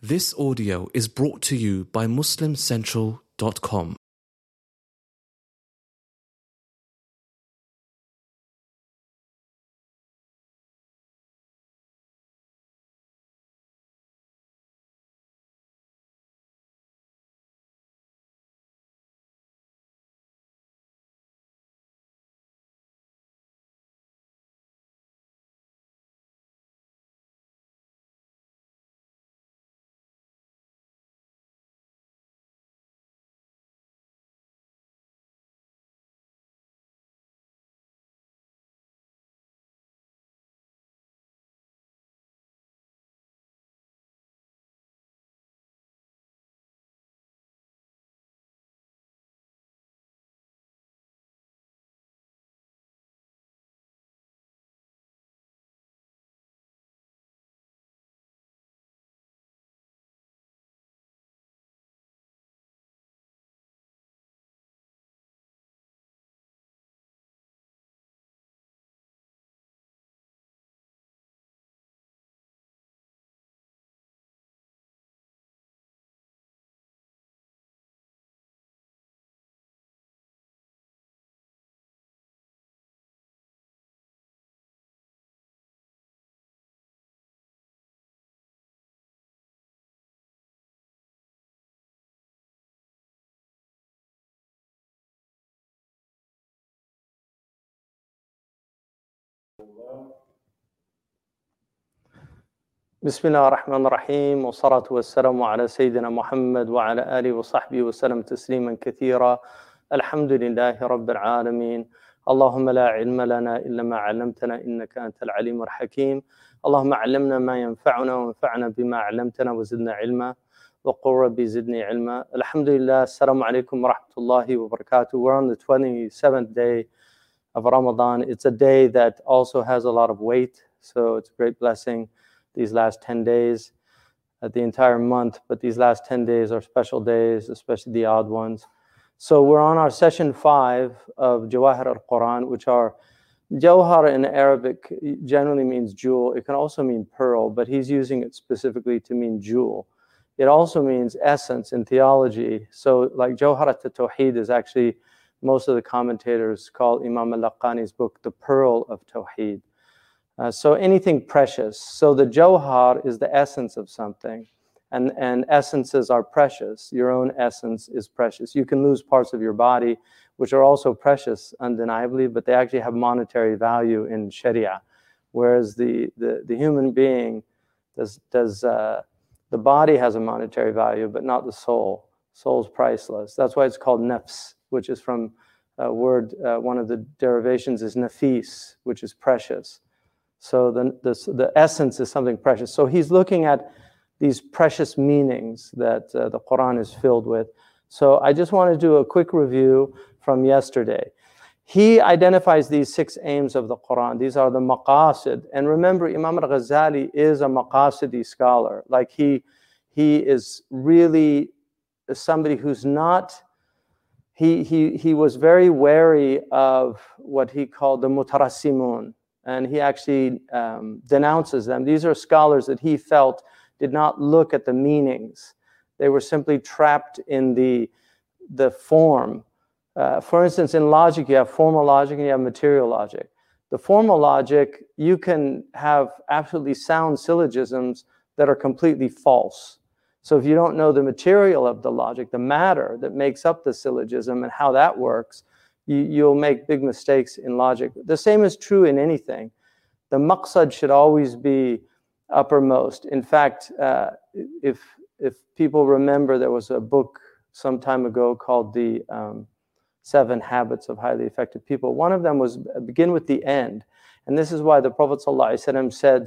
This audio is brought to you by MuslimCentral.com. بسم الله الرحمن الرحيم والصلاة والسلام على سيدنا محمد وعلى آله وصحبه وسلم تسليما كثيرا. الحمد لله رب العالمين. اللهم لا علم لنا إلا ما علمتنا إنك أنت العليم الحكيم. اللهم علمنا ما ينفعنا وانفعنا بما علمتنا وزدنا علما وقل ربي زدني علما. Alhamdulillah, assalamu alaikum wa rahmatullahi wa barakatuh. We're on the 27th day of Ramadan. It's a day that also has a lot of weight, so it's a great blessing. These last 10 days, the entire month, but these last 10 days are special days, especially the odd ones. So we're on our session 5 of Jawahir al-Quran, which are, Jawhar in Arabic generally means jewel. It can also mean pearl, but he's using it specifically to mean jewel. It also means essence in theology. So like Jawharat al-Tawheed is actually, most of the commentators call Imam al-Laqani's book the pearl of Tawheed. So anything precious. So the Jawhar is the essence of something, and essences are precious. Your own essence is precious. You can lose parts of your body, which are also precious, undeniably, but they actually have monetary value in Sharia. Whereas the human being, the body has a monetary value, but not the soul. Soul's priceless. That's why it's called nafs, which is from a word, one of the derivations is nafis, which is precious. So the essence is something precious. So he's looking at these precious meanings that the Quran is filled with. So I just want to do a quick review from yesterday. He identifies these 6 aims of the Quran. These are the maqasid. And remember, Imam al-Ghazali is a maqasidi scholar. Like he is really somebody who's not, he was very wary of what he called the mutarassimun. And he actually denounces them. These are scholars that he felt did not look at the meanings. They were simply trapped in the form. For instance, in logic, you have formal logic and you have material logic. The formal logic, you can have absolutely sound syllogisms that are completely false. So if you don't know the material of the logic, the matter that makes up the syllogism and how that works, you'll make big mistakes in logic. The same is true in anything. The maqsad should always be uppermost. In fact, if people remember, there was a book some time ago called the 7 Habits of Highly Effective People. One of them was begin with the end. And this is why the Prophet ﷺ said,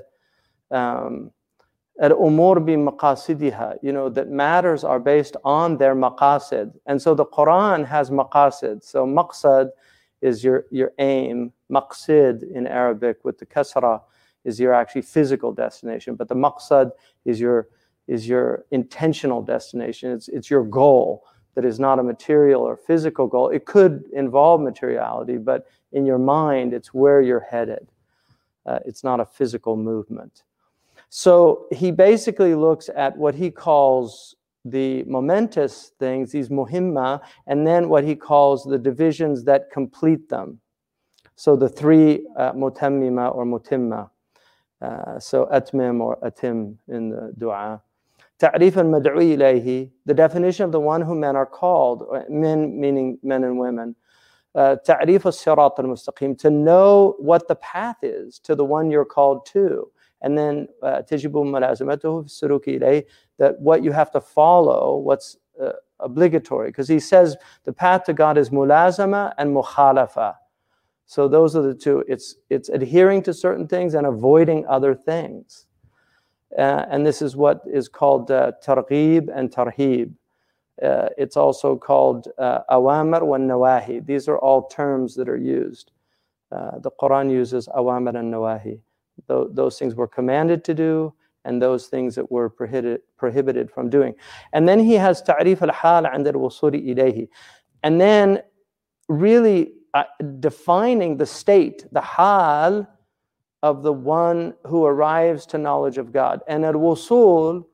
al-umur bi maqasidiha, that matters are based on their maqasid. And so the Quran has maqasid. So maqsad is your aim. Maqsid in Arabic with the kasra is your actually physical destination. But the maqsad is your intentional destination. It's your goal that is not a material or physical goal. It could involve materiality, but in your mind, it's where you're headed. It's not a physical movement. So he basically looks at what he calls the momentous things, these muhimma, and then what he calls the divisions that complete them. So the three mutammima or mutimma. So atmim or atim in the dua. Ta'rif al-mad'u ilayhi, the definition of the one whom men are called, men meaning men and women. Ta'rif al-sirat al-mustaqim, to know what the path is to the one you're called to. And then tajibu mulazamatuhu fi suruki ilayhi, that what you have to follow, what's obligatory. Because he says the path to God is mulazama and mukhalafa. So those are the two. It's adhering to certain things and avoiding other things. And this is what is called targhib and tarhib. It's also called awamir wa nawahi. These are all terms that are used. The Quran uses awamir and nawahi. Those things we're commanded to do, and those things that we're prohibited from doing. And then he has ta'rif al-hal 'inda al-wusuli ilayhi. And then really defining the state, the hal of the one who arrives to knowledge of God. And al-wusul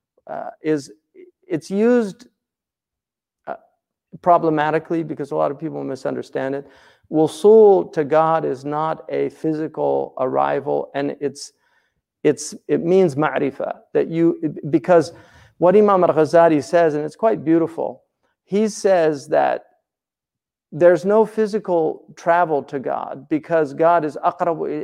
it's used problematically because a lot of people misunderstand it. Wusul to God is not a physical arrival, and it means ma'rifah, that because what Imam al-Ghazali says, and it's quite beautiful, he says that there's no physical travel to God because God is aqrabu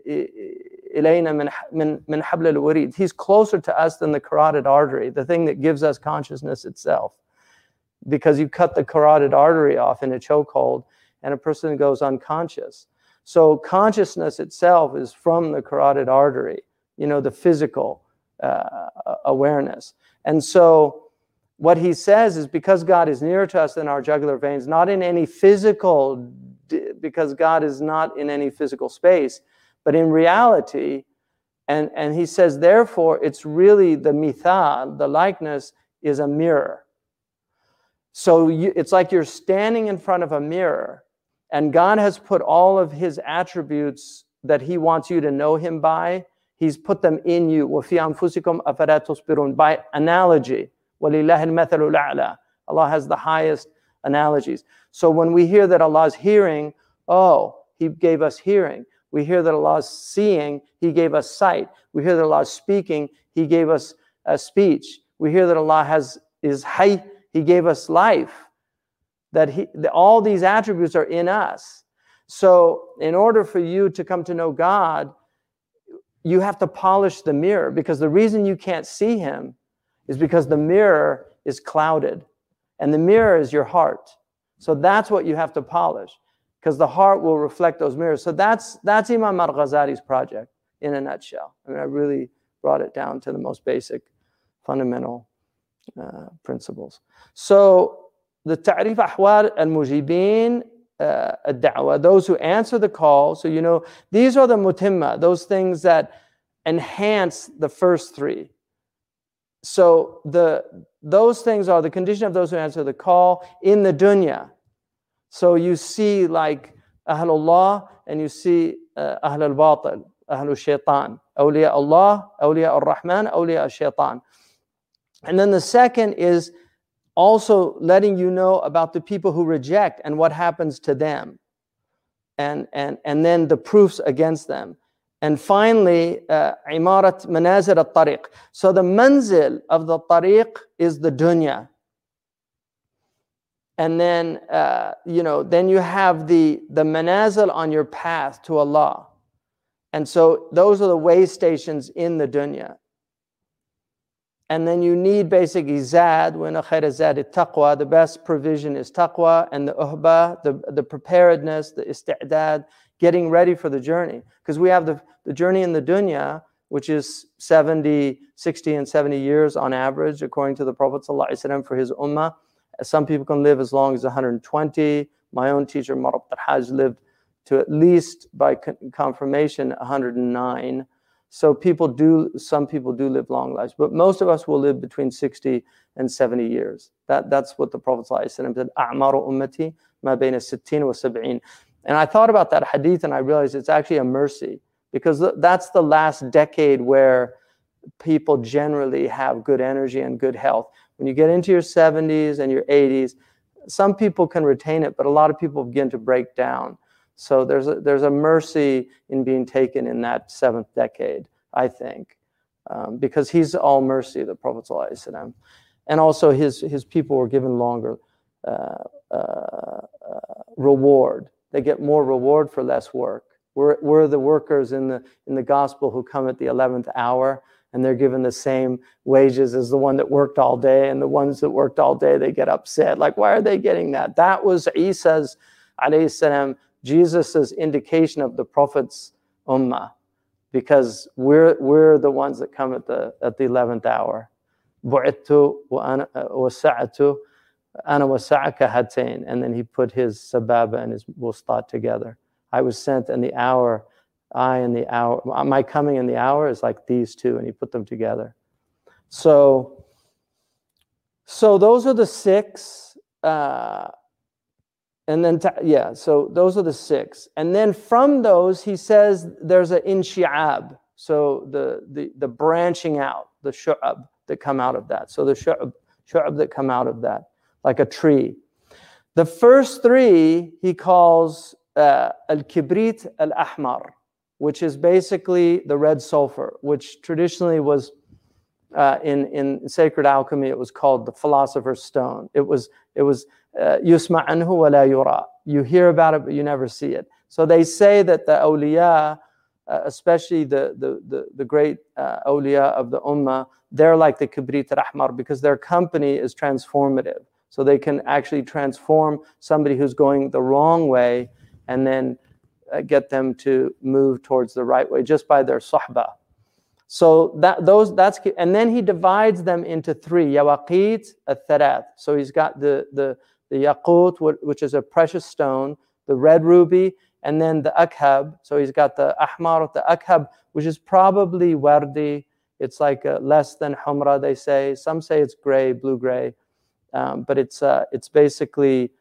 ilayna min habl al-warid. He's closer to us than the carotid artery, the thing that gives us consciousness itself. Because you cut the carotid artery off in a chokehold and a person goes unconscious. So consciousness itself is from the carotid artery, the physical awareness. And so what he says is because God is nearer to us than our jugular veins, not in any physical, because God is not in any physical space, but in reality, and he says, therefore, it's really the mithal, the likeness is a mirror. So it's like you're standing in front of a mirror, and God has put all of his attributes that he wants you to know him by, he's put them in you. وَفِي أَنفُسِكُمْ أَفَلَا تُصْبِرُونَ, by analogy. وَلِلَّهِ الْمَثَلُ الْأَعْلَى. Allah has the highest analogies. So when we hear that Allah is hearing, he gave us hearing. We hear that Allah is seeing, he gave us sight. We hear that Allah is speaking, he gave us speech. We hear that Allah is hayy, he gave us life. That all these attributes are in us. So in order for you to come to know God, you have to polish the mirror, because the reason you can't see him is because the mirror is clouded, and the mirror is your heart. So that's what you have to polish, because the heart will reflect those mirrors. So that's Imam al-Ghazali's project in a nutshell. I really brought it down to the most basic, fundamental principles. So the ta'rif ahwal al-mujibin ad-da'wa, those who answer the call. So these are the mutimma, those things that enhance the first three. So those things are the condition of those who answer the call in the dunya. So you see like Ahlullah, and you see Ahl al-Batil, Ahlul Shaitan, Awliya Allah, Awliya al-Rahman, Awliya al-Shaitan. And then the second is also letting you know about the people who reject and what happens to them. And then the proofs against them. And finally, imarat manazil al-tariq. So the manzil of the tariq is the dunya. And then, then you have the manazil on your path to Allah. And so those are the way stations in the dunya. And then you need basically zad, when khayra zad taqwa, the best provision is taqwa, and the uhba, the preparedness, the isti'dad, getting ready for the journey. Because we have the journey in the dunya, which is 60 and 70 years on average, according to the Prophet ﷺ for his ummah. Some people can live as long as 120. My own teacher, Marab al-Hajj, lived to at least, by confirmation, 109. So some people do live long lives, but most of us will live between 60 and 70 years. That's what the Prophet ﷺ said, أَعْمَارُ أُمَّتِي مَا بَيْنَ السِّتِّينِ وَالسَّبْعِينَ. And I thought about that hadith, and I realized it's actually a mercy, because that's the last decade where people generally have good energy and good health. When you get into your 70s and your 80s, some people can retain it, but a lot of people begin to break down. So there's a mercy in being taken in that 7th decade, I think, because he's all mercy, the Prophet ﷺ. And also his people were given longer reward. They get more reward for less work. We're the workers in the gospel who come at the 11th hour, and they're given the same wages as the one that worked all day, and the ones that worked all day, they get upset. Like, why are they getting that? That was Isa's, alayhi salam, Jesus's indication of the Prophet's ummah, because we're the ones that come at the 11th hour. Bu'ittu wa sa'atu ana wa sa'aka hatain. And then he put his sababa and his wustat together. I was sent in the hour, my coming in the hour is like these two, and he put them together. So those are the 6. And then, so those are the 6. And then from those, he says there's an inshi'ab. So the branching out, the shu'ab that come out of that. So the shu'ab that come out of that, like a tree. The first 3 he calls al-kibrit al-ahmar, which is basically the red sulfur, which traditionally was in sacred alchemy, it was called the philosopher's stone. It was yusma anhu wa la yura. You hear about it, but you never see it. So they say that the awliya, especially the great awliya of the ummah, they're like the kibrit al-ahmar because their company is transformative. So they can actually transform somebody who's going the wrong way and then get them to move towards the right way just by their suhbah. So that's and then he divides them into 3 yawaqit al-thalath. So he's got the yaqut, which is a precious stone, the red ruby, and then the akhab. So he's got the ahmar, the akhab, which is probably wardi. It's like less than humra, they say. Some say it's gray, blue-gray, but it's basically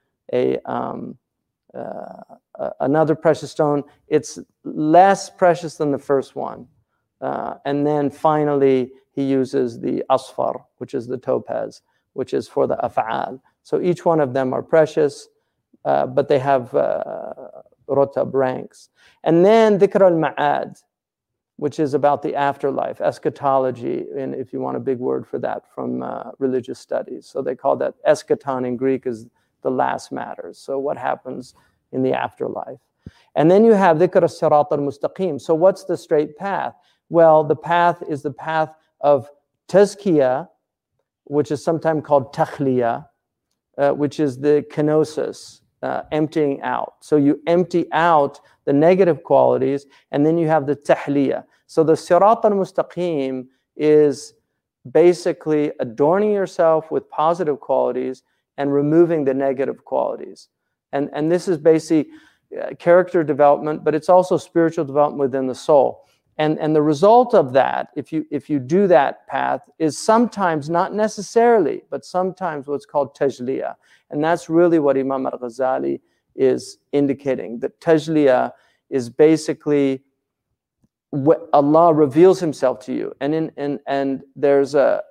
another precious stone. It's less precious than the first one. And then finally, he uses the asfar, which is the topaz, which is for the af'al. So each one of them are precious, but they have rotab ranks. And then dhikr al-ma'ad, which is about the afterlife, eschatology, and if you want a big word for that from religious studies. So they call that eschaton in Greek is the last matters. So what happens in the afterlife. And then you have dhikr as-sirat al-mustaqim. So what's the straight path? Well, the path is the path of tazkiyah, which is sometimes called takhliyah, which is the kenosis, emptying out. So you empty out the negative qualities, and then you have the tahliyah. So the sirat al-mustaqim is basically adorning yourself with positive qualities and removing the negative qualities. And this is basically character development, but it's also spiritual development within the soul. And the result of that, if you do that path, is sometimes, not necessarily, but sometimes what's called tajliyah. And that's really what Imam al-Ghazali is indicating. That tajliyah is basically what Allah reveals himself to you. And there's an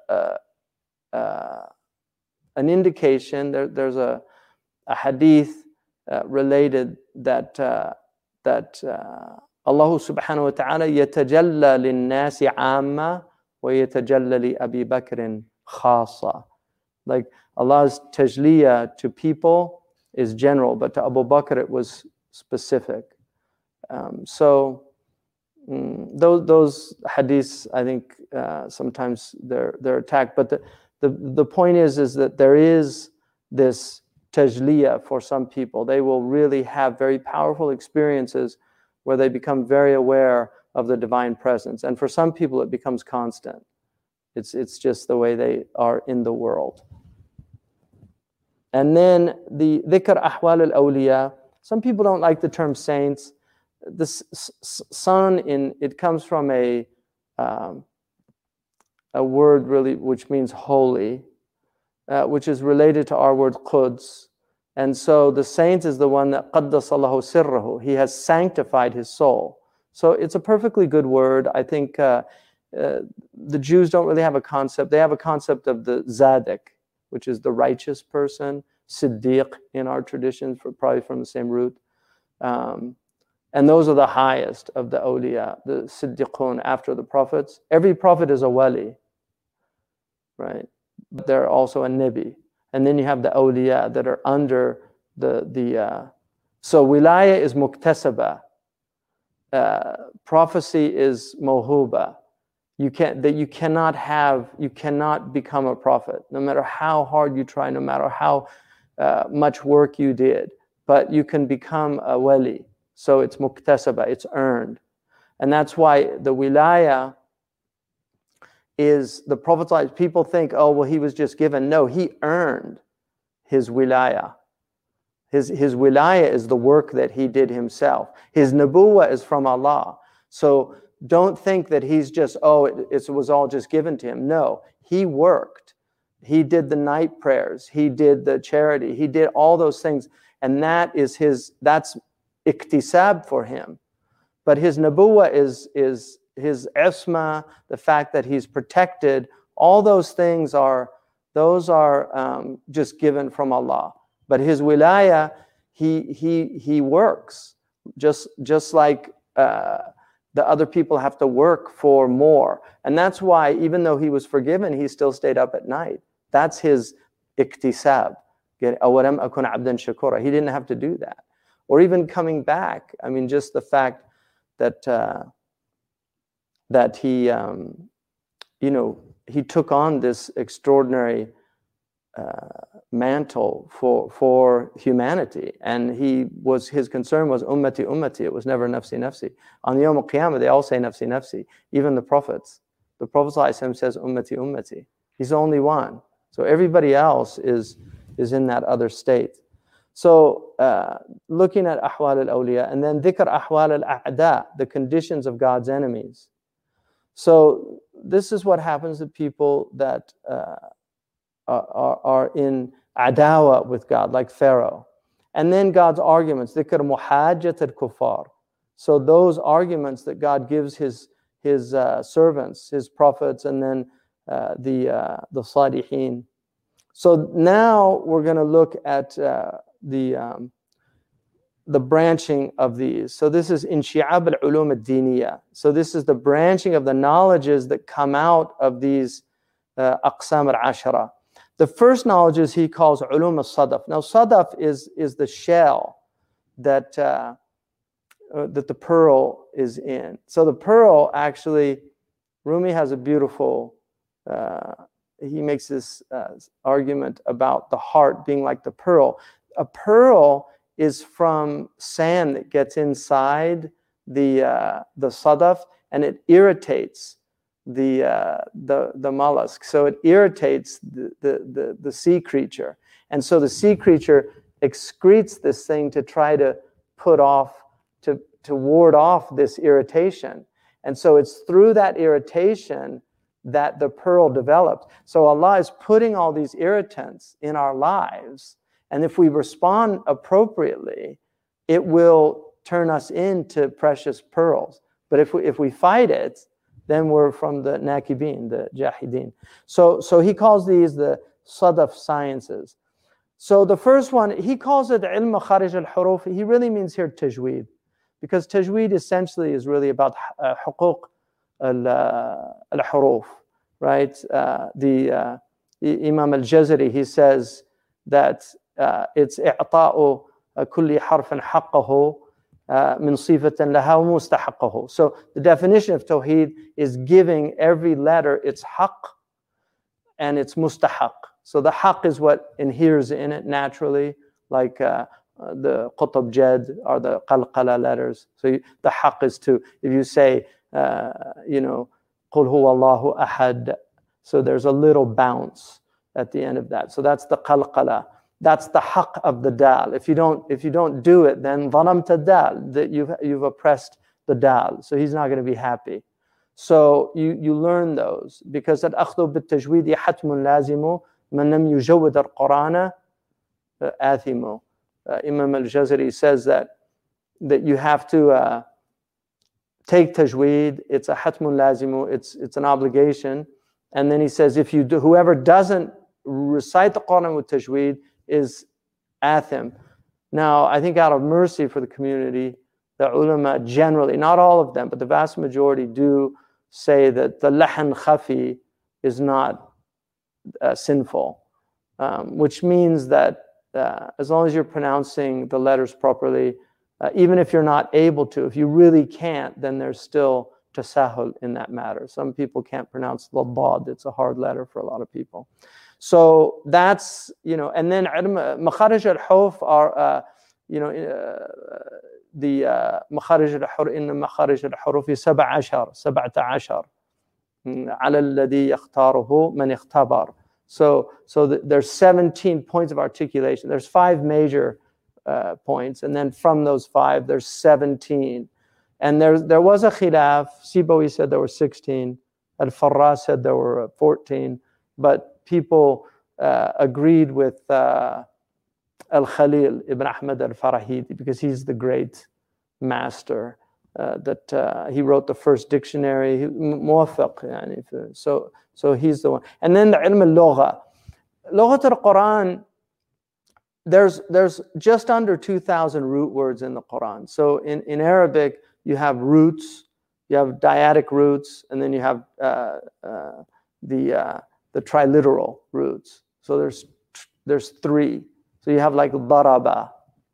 indication, there's a hadith related that Allah subhanahu wa ta'ala yatajalla linnasi amma wa yatajalla li Abi Bakr khasa. Like Allah's tajliya to people is general, but to Abu Bakr it was specific. So those hadiths, I think sometimes they're attacked, but the point is that there is this tajliya for some people. They will really have very powerful experiences where they become very aware of the divine presence. And for some people, it becomes constant. It's just the way they are in the world. And then the dhikr ahwal al-awliya. Some people don't like the term saints. The sun, it comes from a word really which means holy, which is related to our word Quds. And so the saint is the one that qaddasallahu sirrahu. He has sanctified his soul. So it's a perfectly good word. I think the Jews don't really have a concept. They have a concept of the Zadok, which is the righteous person, Siddiq in our traditions, probably from the same root. And those are the highest of the awliya, the Siddiqun after the prophets. Every prophet is a wali, right? But they're also a nabi. And then you have the awliya that are under so wilaya is muktasaba. Prophecy is mawhuba. You cannot become a prophet, no matter how hard you try, no matter how much work you did. But you can become a wali. So it's muktasaba, it's earned. And that's why the wilaya is the Prophet. People think, oh, well, he was just given. No, he earned his wilaya. His wilaya is the work that he did himself. His nubuwwah is from Allah. So don't think that he's just, it was all just given to him. No, he worked. He did the night prayers. He did the charity. He did all those things. And that's iktisab for him. But his nubuwwah is his isma, the fact that he's protected. All those things are just given from Allah. But his wilaya, he works just like the other people have to work for more. And that's why, even though he was forgiven, he still stayed up at night. That's his iktisab. أَوَلَمْ أَكُنْ عَبْدًا شَكُورًا. He didn't have to do that. Or even coming back. I mean, just the fact that he, he took on this extraordinary mantle for humanity, and his concern was ummati ummati. It was never nafsi nafsi. On the Yawm al-Qiyamah, they all say nafsi nafsi. Even the prophets. The Prophet ﷺ says ummati ummati. He's the only one. So everybody else is in that other state. So looking at ahwal al-awliya, and then dhikr ahwal al-a'da, the conditions of God's enemies. So this is what happens to people that are in adawa with God, like Pharaoh. And then God's arguments, dhikr muhajjat al-kuffar. So those arguments that God gives his servants, his prophets, and then the salihin. So now we're going to look at the branching of these. So this is inshi'ab al-ulum al-diniyya. So this is the branching of the knowledges that come out of these aqsam al-ashara. The first knowledges he calls ulum al-sadaf. Now sadaf is the shell that the pearl is in. So the pearl, actually, Rumi has a beautiful, he makes this argument about the heart being like the pearl. A pearl is from sand that gets inside the sadaf, and it irritates the mollusk. So it irritates the sea creature. And so the sea creature excretes this thing to try to ward off this irritation. And so it's through that irritation that the pearl develops. So Allah is putting all these irritants in our lives, and if we respond appropriately, it will turn us into precious pearls. But if we fight it, then we're from the nakibin, the jahidin. So he calls these the sadaf sciences. So the first one, he calls it ilm kharij al-huruf. He really means here tajweed, because tajweed essentially is really about huquq al-huruf, right? The Imam al-Jazari, he says that it's i'ta'u kulli harfin haqqahu min sifatan laha wa mustahaqqahu. So the definition of tawheed is giving every letter its haqq and its mustahaq. So the haqq is what inheres in it naturally, like the qutab jad or the qalqala letters. So the haqq is to, if you say, qul huwa Allahu ahad, so there's a little bounce at the end of that. So that's the qalqala. That's the haqq of the dal. If you don't do it, then zalamta dal, that you've oppressed the dal. So he's not going to be happy. So you learn those, because at akhdhu bit tajweed hatmun lazimu man lam yujawwid al-Qur'ana athimu. Imam al-Jazari says that you have to take tajweed. It's a hatmun lazimu. It's an obligation. And then he says, if you do, whoever doesn't recite the Quran with tajweed is athim. Now, I think out of mercy for the community, the ulama generally, not all of them, but the vast majority do say that the lahan khafi is not sinful, which means that as long as you're pronouncing the letters properly, even if you're not able to, if you really can't, then there's still tasahul in that matter. Some people can't pronounce the dad. It's a hard letter for a lot of people. So that's, and then makharij al-huruf are, the makharij al-huruf, inna makharij al-huruf 17 على الذي يختاره من اختبر. So there's 17 points of articulation. There's 5 major points, and then from those 5, there's 17. And there was a khilaf. Sibawi said there were 16. Al-Farra said there were 14. But people agreed with Al-Khalil ibn Ahmad al-Farahidi, because he's the great master that he wrote the first dictionary. Muwaffaq, so he's the one. And then the ilm al-lugha. Lughat al-Quran, there's just under 2,000 root words in the Quran. So in Arabic, you have roots, you have dyadic roots, and then you have the triliteral roots. So there's 3. So you have like daraba,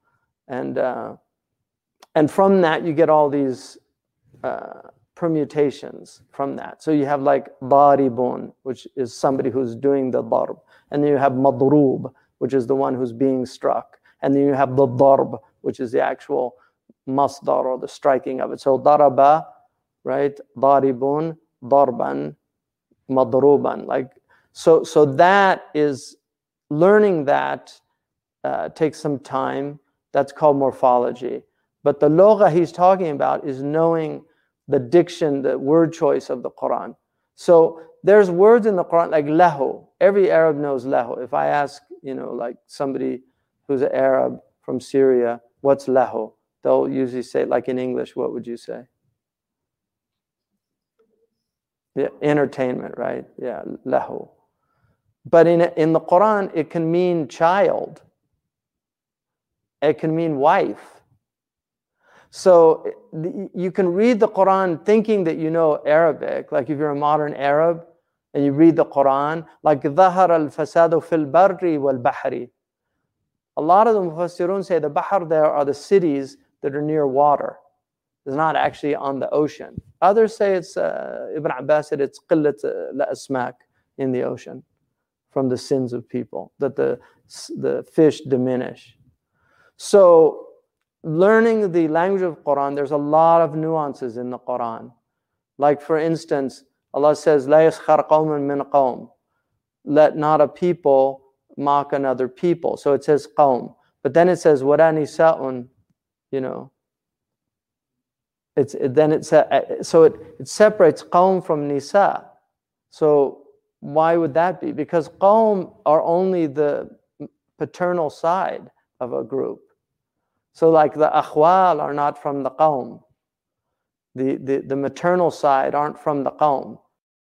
and from that you get all these permutations from that. So you have like daribun, which is somebody who's doing the darb, and then you have madrub, which is the one who's being struck, and then you have the darb, which is the actual masdar, or the striking of it. So daraba, right? Daribun, darban, madruban. Like so that is learning that takes some time. That's called morphology. But the lugha he's talking about is knowing the diction, the word choice of the Quran. So there's words in the Quran like lahu. Every Arab knows lahu. If I ask, like somebody who's an Arab from Syria, what's lahu? They'll usually say, like in English, what would you say? Yeah, entertainment, right? Yeah, lahu. But in the Quran, it can mean child. It can mean wife. So you can read the Quran thinking that you know Arabic, like if you're a modern Arab and you read the Quran, like ظهر الفساد في البر والبحر. A lot of the Mufassirun say the Bahr there are the cities that are near water. It's not actually on the ocean. Others say it's, Ibn Abbas said it's قلة الأسماك in the ocean from the sins of people, that the fish diminish. So learning the language of Quran, there's a lot of nuances in the Quran. Like for instance, Allah says, لا يسخر قوم من قوم. Let not a people mock another people. So it says qawm. But then it says, وَلَا نِسَاءٌ, so it separates qawm from nisa. So why would that be? Because qawm are only the paternal side of a group. So like the akhwal are not from the qawm. The maternal side aren't from the qawm.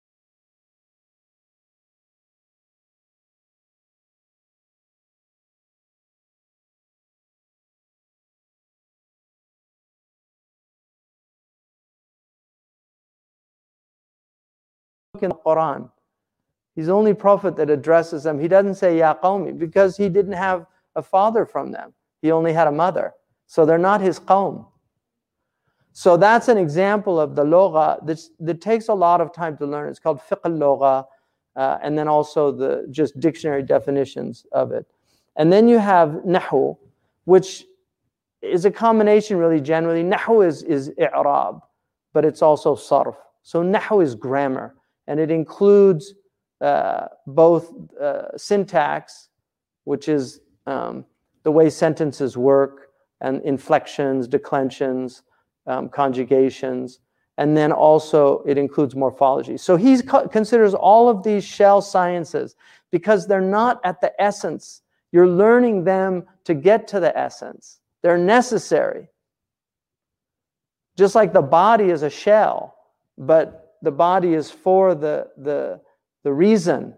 In the Quran, he's the only prophet that addresses them. He doesn't say ya qawmi because he didn't have a father from them. He only had a mother. So they're not his qawm. So that's an example of the lugha that takes a lot of time to learn. It's called fiqh al-lugha, and then also the just dictionary definitions of it. And then you have nahu, which is a combination really generally. Nahu is i'rab, but it's also sarf. So nahu is grammar, and it includes both syntax, which is the way sentences work, and inflections, declensions, conjugations, and then also it includes morphology. So he considers all of these shell sciences because they're not at the essence. You're learning them to get to the essence. They're necessary. Just like the body is a shell, but the body is for the reason.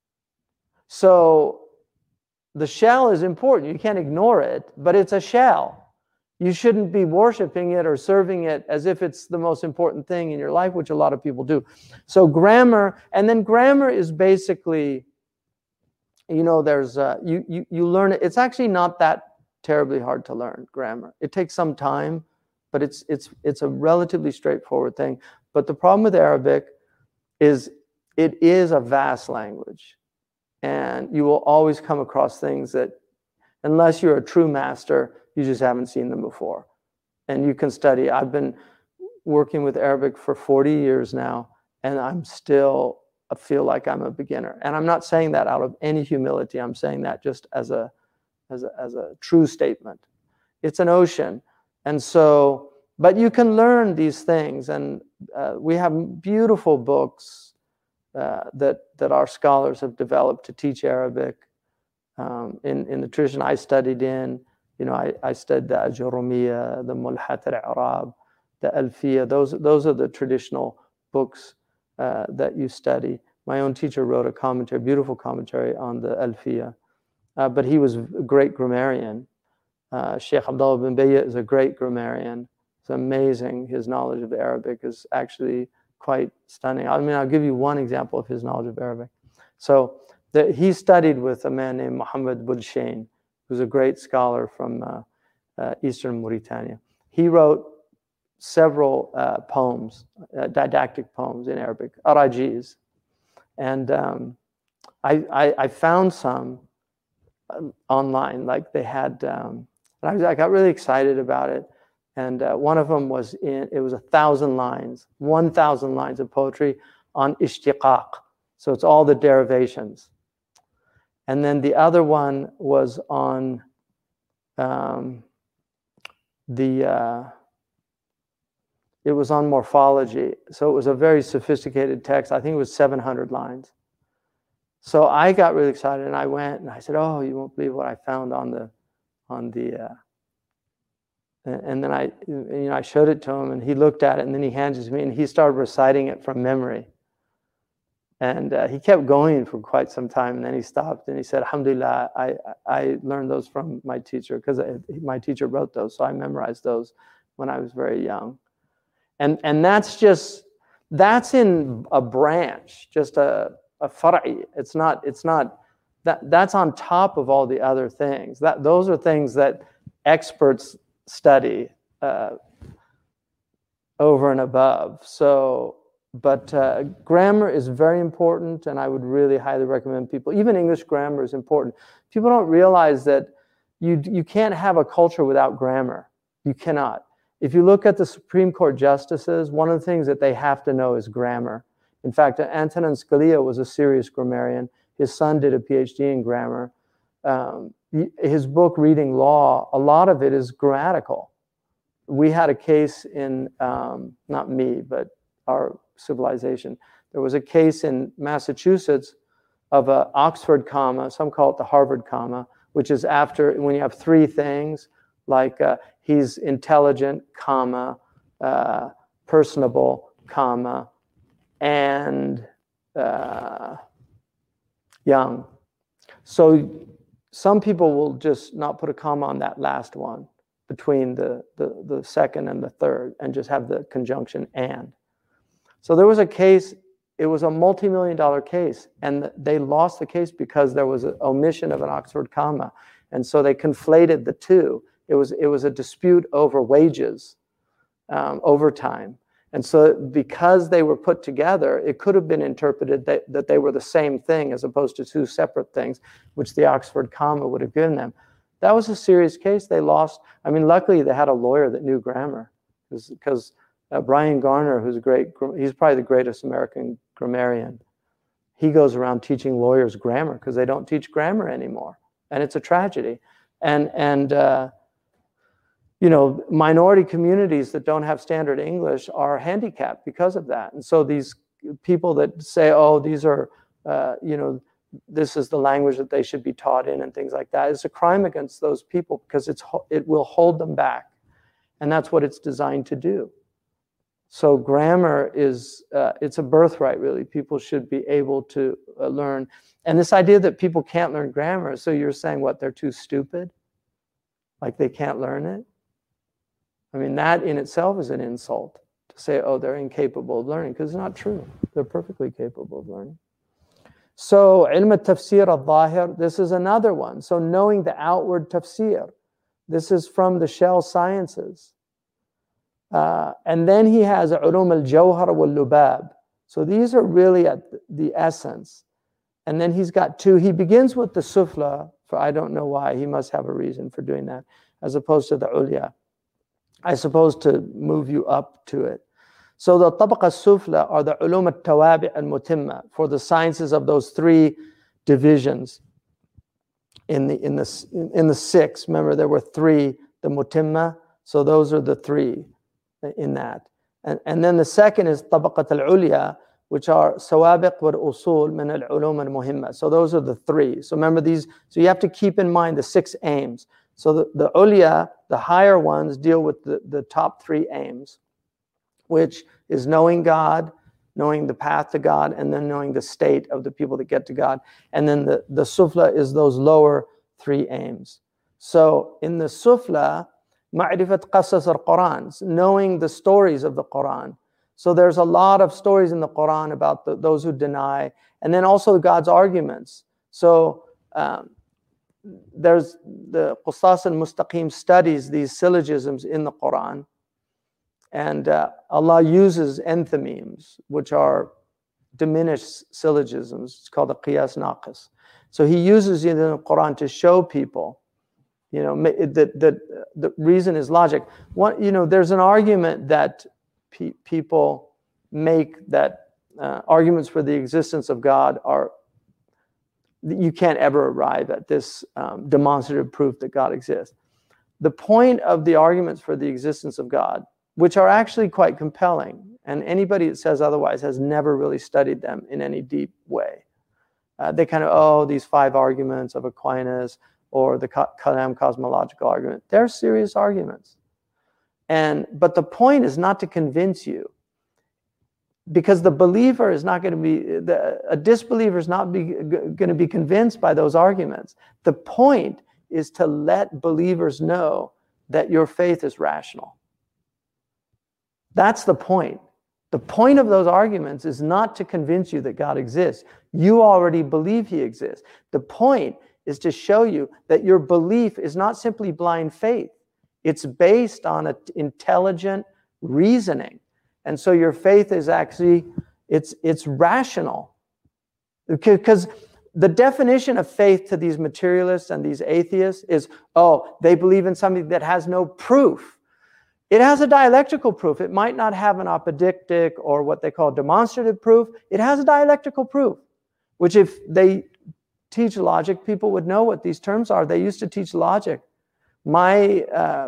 So the shell is important. You can't ignore it, but it's a shell. You shouldn't be worshiping it or serving it as if it's the most important thing in your life, which a lot of people do. So grammar, and then grammar is basically, there's you learn it. It's actually not that terribly hard to learn grammar. It takes some time, but it's a relatively straightforward thing. But the problem with Arabic is it is a vast language, and you will always come across things that, unless you're a true master, you just haven't seen them before. And you can study. I've been working with Arabic for 40 years now, and I'm still feel like I'm a beginner. And I'm not saying that out of any humility. I'm saying that just as a true statement. It's an ocean. And so, but you can learn these things. And we have beautiful books that our scholars have developed to teach Arabic in the tradition I studied in. I studied the Ajurumiyya, the Mulhat al-I'rab, the Alfiya. Those are the traditional books that you study. My own teacher wrote a beautiful commentary on the Alfiya, but he was a great grammarian. Sheikh Abdullah bin Bayya is a great grammarian. It's amazing. His knowledge of Arabic is actually quite stunning. I mean, I'll give you one example of his knowledge of Arabic. So he studied with a man named Muhammad Bulshain, who's a great scholar from Eastern Mauritania. He wrote several poems, didactic poems in Arabic, arajis. And I found some online, like they had, and I got really excited about it. And one of them was it was 1,000 lines of poetry on ishtiqaq. So it's all the derivations. And then the other one was on it was on morphology. So it was a very sophisticated text. I think it was 700 lines. So I got really excited, and I went and I said, "Oh, you won't believe what I found on the." And then I showed it to him, and he looked at it, and then he handed it to me, and he started reciting it from memory. And he kept going for quite some time, and then he stopped, and he said, "Alhamdulillah, I learned those from my teacher, because my teacher wrote those, so I memorized those when I was very young." And that's in a branch, just a far'i. It's not that's on top of all the other things. Those are things that experts study over and above. So, but grammar is very important, and I would really highly recommend people. Even English grammar is important. People don't realize that you can't have a culture without grammar. You cannot. If you look at the Supreme Court justices, one of the things that they have to know is grammar. In fact, Antonin Scalia was a serious grammarian. His son did a PhD in grammar. His book, Reading Law, a lot of it is grammatical. We had a case in, not me, but our civilization. There was a case in Massachusetts of an Oxford comma, some call it the Harvard comma, which is after, when you have three things, like he's intelligent, comma, personable, comma, and young. So some people will just not put a comma on that last one between the second and the third, and just have the conjunction and. So there was a case, it was a multi-million-dollar case, and they lost the case because there was an omission of an Oxford comma. And so they conflated the two. It was a dispute over wages, overtime. And so because they were put together, it could have been interpreted that they were the same thing as opposed to two separate things, which the Oxford comma would have given them. That was a serious case. They lost. I mean, luckily they had a lawyer that knew grammar, because Brian Garner, who's he's probably the greatest American grammarian. He goes around teaching lawyers grammar because they don't teach grammar anymore. And it's a tragedy. And minority communities that don't have standard English are handicapped because of that. And so these people that say, oh, these are, this is the language that they should be taught in and things like that, it's a crime against those people, because it will hold them back. And that's what it's designed to do. So grammar is, it's a birthright, really. People should be able to learn. And this idea that people can't learn grammar, so you're saying, what, they're too stupid? Like they can't learn it? I mean, that in itself is an insult, to say, oh, they're incapable of learning, because it's not true. They're perfectly capable of learning. So ilm al-tafsir al-zahir, this is another one. So knowing the outward tafsir. This is from the shell sciences. And then he has ulum al-jawhar wal-lubab. So these are really at the essence. And then he's got two. He begins with the sufla, for I don't know why. He must have a reason for doing that, as opposed to the ulya. I suppose to move you up to it. So the tabaqa sufla are the ulum al-tawabi' al-mutimma, for the sciences of those three divisions. In the six, remember there were three, the mutimma. So those are the three in that. And then the second is tabaqat al-ulya, which are sawabiq wal usul min al-ulum al-muhimma. So those are the three. So remember these, so you have to keep in mind the 6 aims. So the ulya, the higher ones, deal with the top 3 aims, which is knowing God, knowing the path to God, and then knowing the state of the people that get to God. And then the sufla is those lower 3 aims. So in the sufla, ma'rifat qasas al-Quran, knowing the stories of the Quran. So there's a lot of stories in the Quran about those who deny, and then also God's arguments. So there's the Qusas al-Mustaqim studies these syllogisms in the Quran, and Allah uses enthymemes, which are diminished syllogisms. It's called the Qiyas Naqis. So he uses it in the Quran to show people, that the reason is logic. There's an argument that people make that arguments for the existence of God are, you can't ever arrive at this demonstrative proof that God exists. The point of the arguments for the existence of God, which are actually quite compelling, and anybody that says otherwise has never really studied them in any deep way. They kind of, these 5 arguments of Aquinas or the Kalam cosmological argument, they're serious arguments. But the point is not to convince you, because the believer is not going to be, a disbeliever is not going to be convinced by those arguments. The point is to let believers know that your faith is rational. That's the point. The point of those arguments is not to convince you that God exists. You already believe he exists. The point is to show you that your belief is not simply blind faith. It's based on intelligent reasoning. And so your faith is actually, it's rational. Because the definition of faith to these materialists and these atheists is, they believe in something that has no proof. It has a dialectical proof. It might not have an apodictic or what they call demonstrative proof. It has a dialectical proof, which if they teach logic, people would know what these terms are. They used to teach logic. My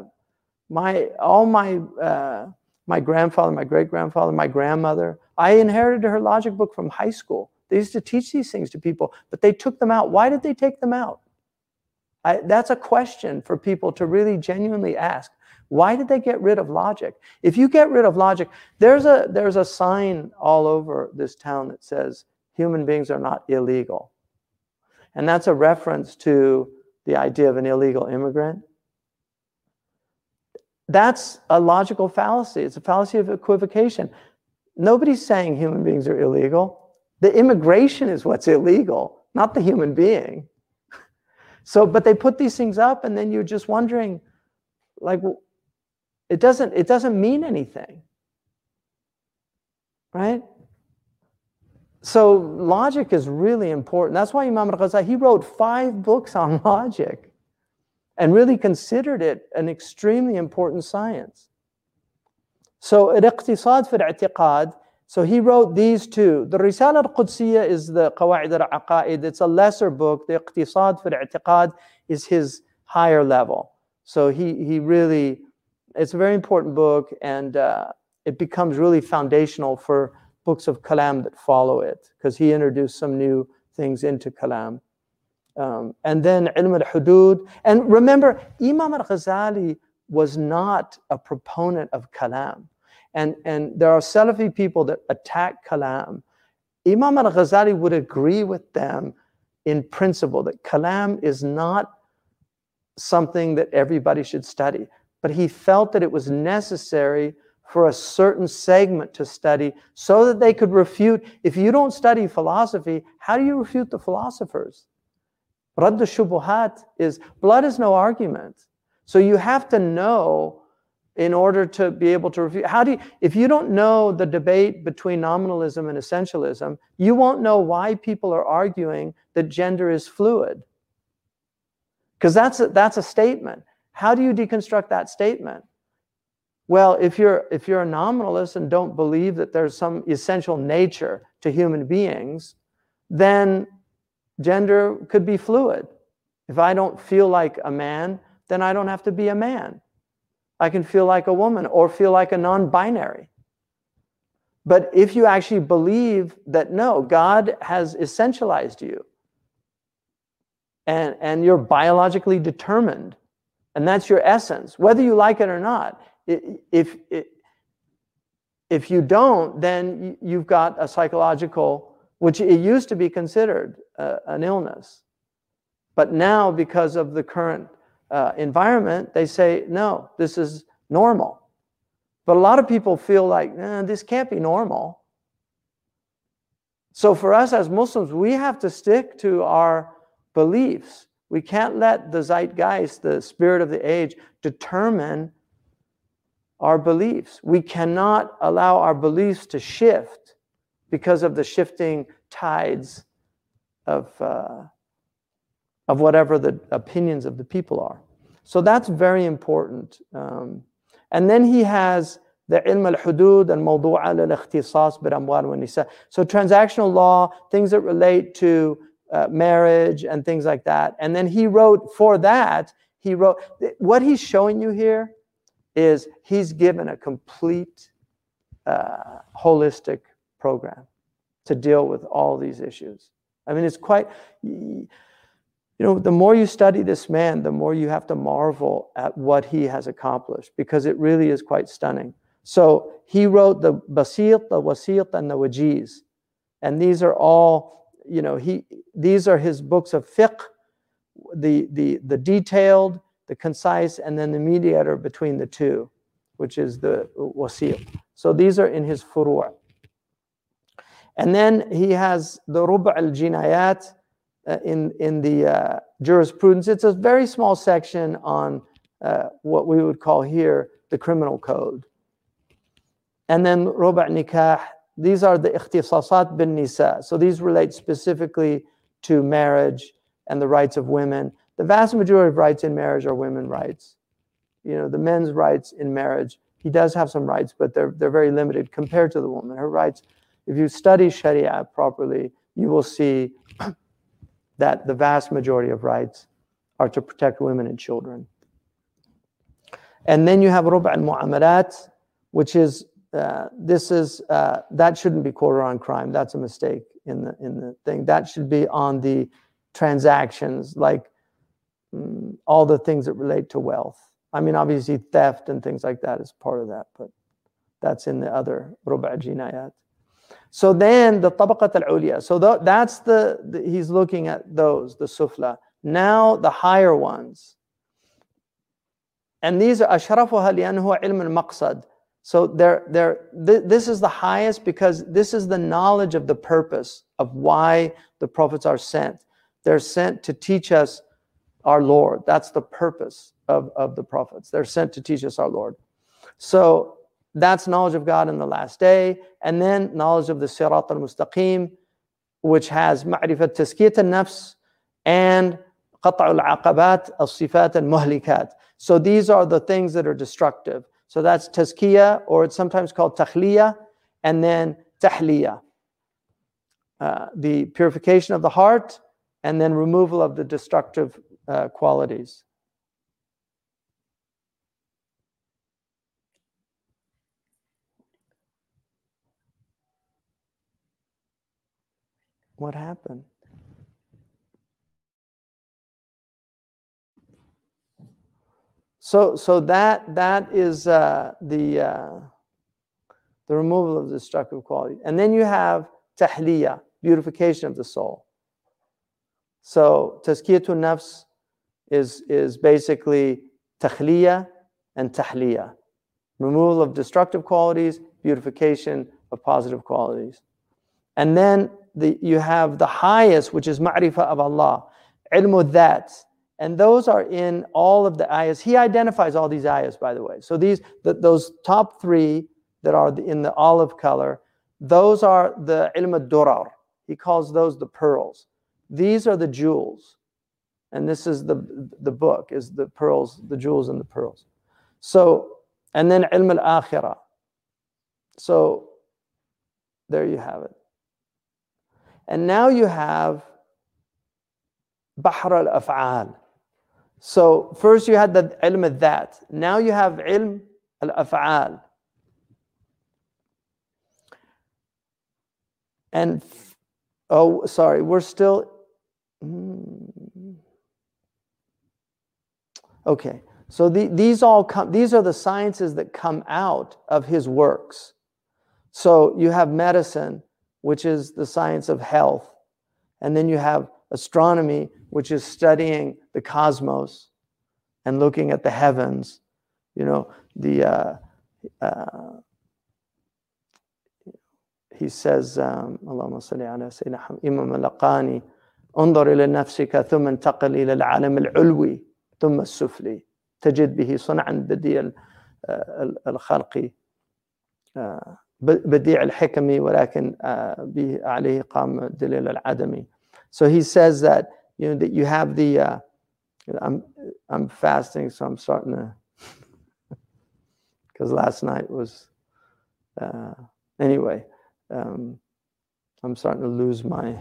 grandfather, my great-grandfather, my grandmother, I inherited her logic book from high school. They used to teach these things to people, but they took them out. Why did they take them out? That's a question for people to really genuinely ask. Why did they get rid of logic? If you get rid of logic, there's a sign all over this town that says human beings are not illegal. And that's a reference to the idea of an illegal immigrant. That's a logical fallacy. It's a fallacy of equivocation. Nobody's saying human beings are illegal. The immigration is what's illegal, not the human being. But they put these things up, and then you're just wondering, like, it doesn't mean anything, right? So logic is really important. That's why Imam al-Ghazali, he wrote 5 books on logic and really considered it an extremely important science. So al-Iqtisad fi al-i'tiqad, so he wrote these 2. The Risala al-Qudsiyya is the Qawa'id al-Aqa'id. It's a lesser book. The Iqtisad fi al-i'tiqad is his higher level. So he really, it's a very important book, and it becomes really foundational for books of Kalam that follow it, because he introduced some new things into Kalam. And then Ilm al-Hudud. And remember, Imam al-Ghazali was not a proponent of Kalam. And there are Salafi people that attack kalam. Imam al-Ghazali would agree with them in principle that kalam is not something that everybody should study. But he felt that it was necessary for a certain segment to study so that they could refute. If you don't study philosophy, how do you refute the philosophers? Radd al-Shubuhat is, blood is no argument. So you have to know in order to be able to refute. If you don't know the debate between nominalism and essentialism, you won't know why people are arguing that gender is fluid. Because that's a statement. How do you deconstruct that statement? Well, if you're a nominalist and don't believe that there's some essential nature to human beings, then gender could be fluid. If I don't feel like a man, then I don't have to be a man. I can feel like a woman or feel like a non-binary. But if you actually believe that, no, God has essentialized you and you're biologically determined, and that's your essence, whether you like it or not. If you don't, then you've got a psychological, which it used to be considered an illness. But now, because of the current environment, they say, no, this is normal. But a lot of people feel like, this can't be normal. So for us as Muslims, we have to stick to our beliefs. We can't let the zeitgeist, the spirit of the age, determine our beliefs. We cannot allow our beliefs to shift because of the shifting tides of whatever the opinions of the people are. So that's very important. And then he has the ilm al-hudud and mawdu'a al-ikhtisas bil-amwal wa nisa. So transactional law, things that relate to marriage and things like that. And then he wrote, for that, what he's showing you here is he's given a complete holistic program to deal with all these issues. I mean, it's quite, the more you study this man, the more you have to marvel at what he has accomplished, because it really is quite stunning. So he wrote the Basit, the Wasit, and the Wajiz. And these are all, these are his books of fiqh, the detailed, the concise, and then the mediator between the two, which is the Wasit. So these are in his furu'. And then he has the Rub' al-Jinayat in the jurisprudence. It's a very small section on what we would call here the criminal code. And then Rub' Nikah, these are the ikhtisasat bin nisa. So these relate specifically to marriage and the rights of women. The vast majority of rights in marriage are women's rights. The men's rights in marriage, he does have some rights, but they're very limited compared to the woman. Her rights, if you study Sharia properly, you will see that the vast majority of rights are to protect women and children. And then you have Rub' al-Mu'amalat, which is, that shouldn't be quarter on crime. That's a mistake in the thing. That should be on the transactions, like all the things that relate to wealth. I mean, obviously theft and things like that is part of that, but that's in the other Rub' al-Jinayat. So then the Tabaqat al-Uliya. So that's he's looking at those, the Sufla. Now the higher ones. And these are ashrafuha li'annahu ilm al-maqsad. So this is the highest because this is the knowledge of the purpose of why the prophets are sent. They're sent to teach us our Lord. That's the purpose of the prophets. They're sent to teach us our Lord. So that's knowledge of God in the last day. And then knowledge of the Sirat al-Mustaqim, which has ma'rifat tazkiyat al-nafs and qat' al-aqabat al-sifat al-muhlikat. So these are the things that are destructive. So that's tazkiyah, or it's sometimes called takhliyah, and then tahliyah. The purification of the heart, and then removal of the destructive qualities. What happened? So that is the removal of destructive qualities. And then you have tahliya, purification of the soul. So tazkiyatun nafs is basically takhliya and tahliya, removal of destructive qualities, purification of positive qualities. And then you have the highest, which is ma'rifah of Allah, ilmu dhat. And those are in all of the ayahs. He identifies all these ayahs, by the way. So those top three that are in the olive color, those are the ilm ad-durar. He calls those the pearls. These are the jewels. And this is the book, is the pearls, the jewels and the pearls. So, and then ilm al-akhirah. So, there you have it. And now you have bahr al-af'al. So first you had the ilm al-dhat. Now you have ilm al-af'al. And, oh, sorry, we're still, okay. So these are the sciences that come out of his works. So you have medicine, which is the science of health. And then you have astronomy, which is studying the cosmos and looking at the heavens. You know, he says, Allahumma salli ala Sayyidina Imam al-Laqani, انظر إلى نفسك ثم انتقل إلى العالم العلوي ثم السفلي تجد به صنعا بديع الخلق بديع الحكم ولكن به عليه قام دليل العدم. So he says that, you know, that you have the I'm fasting, so I'm starting to because last night was anyway. I'm starting to lose my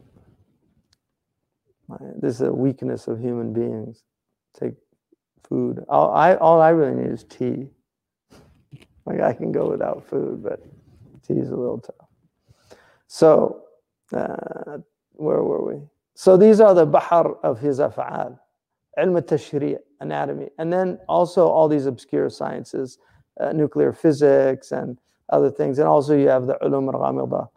this is a weakness of human beings. Take food. All I really need is tea. Like I can go without food, but tea is a little tough. So where were we? So these are the bahr of his af'al. Ilm al-tashri', anatomy. And then also all these obscure sciences, nuclear physics and other things. And also you have the ulum al-ghamida.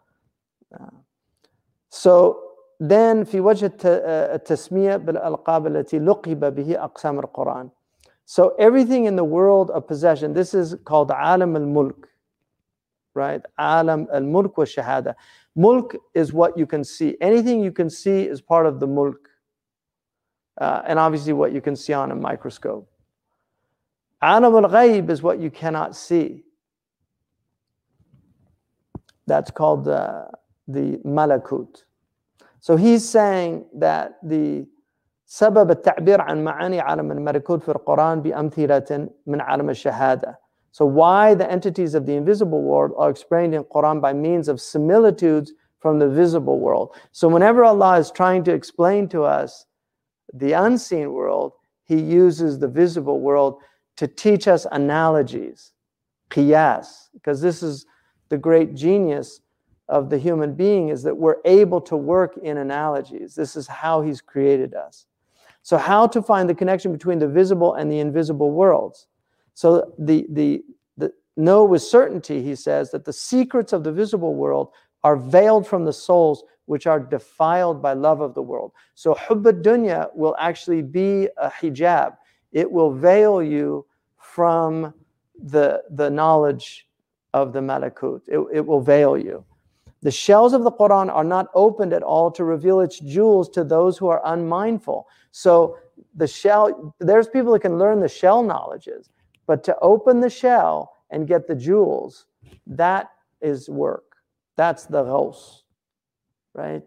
So then في وجه التسمية بالألقاب التي لقب به أقسام القرآن. So everything in the world of possession, this is called عالم الملك, right? عالم الملك والشهادة. Mulk is what you can see. Anything you can see is part of the mulk. And obviously what you can see on a microscope. عالم الغيب is what you cannot see. That's called the malakut. So he's saying that the سبب التعبير عن معاني عالم الملكوت في القرآن بأمثلة من عالم الشهادة. So why the entities of the invisible world are explained in Quran by means of similitudes from the visible world. So whenever Allah is trying to explain to us the unseen world, He uses the visible world to teach us analogies, qiyas, because this is the great genius of the human being, is that we're able to work in analogies. This is how He's created us. So how to find the connection between the visible and the invisible worlds? So the know with certainty, he says, that the secrets of the visible world are veiled from the souls which are defiled by love of the world. So hubb ad-dunya will actually be a hijab. It will veil you from the knowledge of the malakut. It will veil you. The shells of the Quran are not opened at all to reveal its jewels to those who are unmindful. So the shell, there's people that can learn the shell knowledges, but to open the shell and get the jewels, that is work. That's the ghaus, right?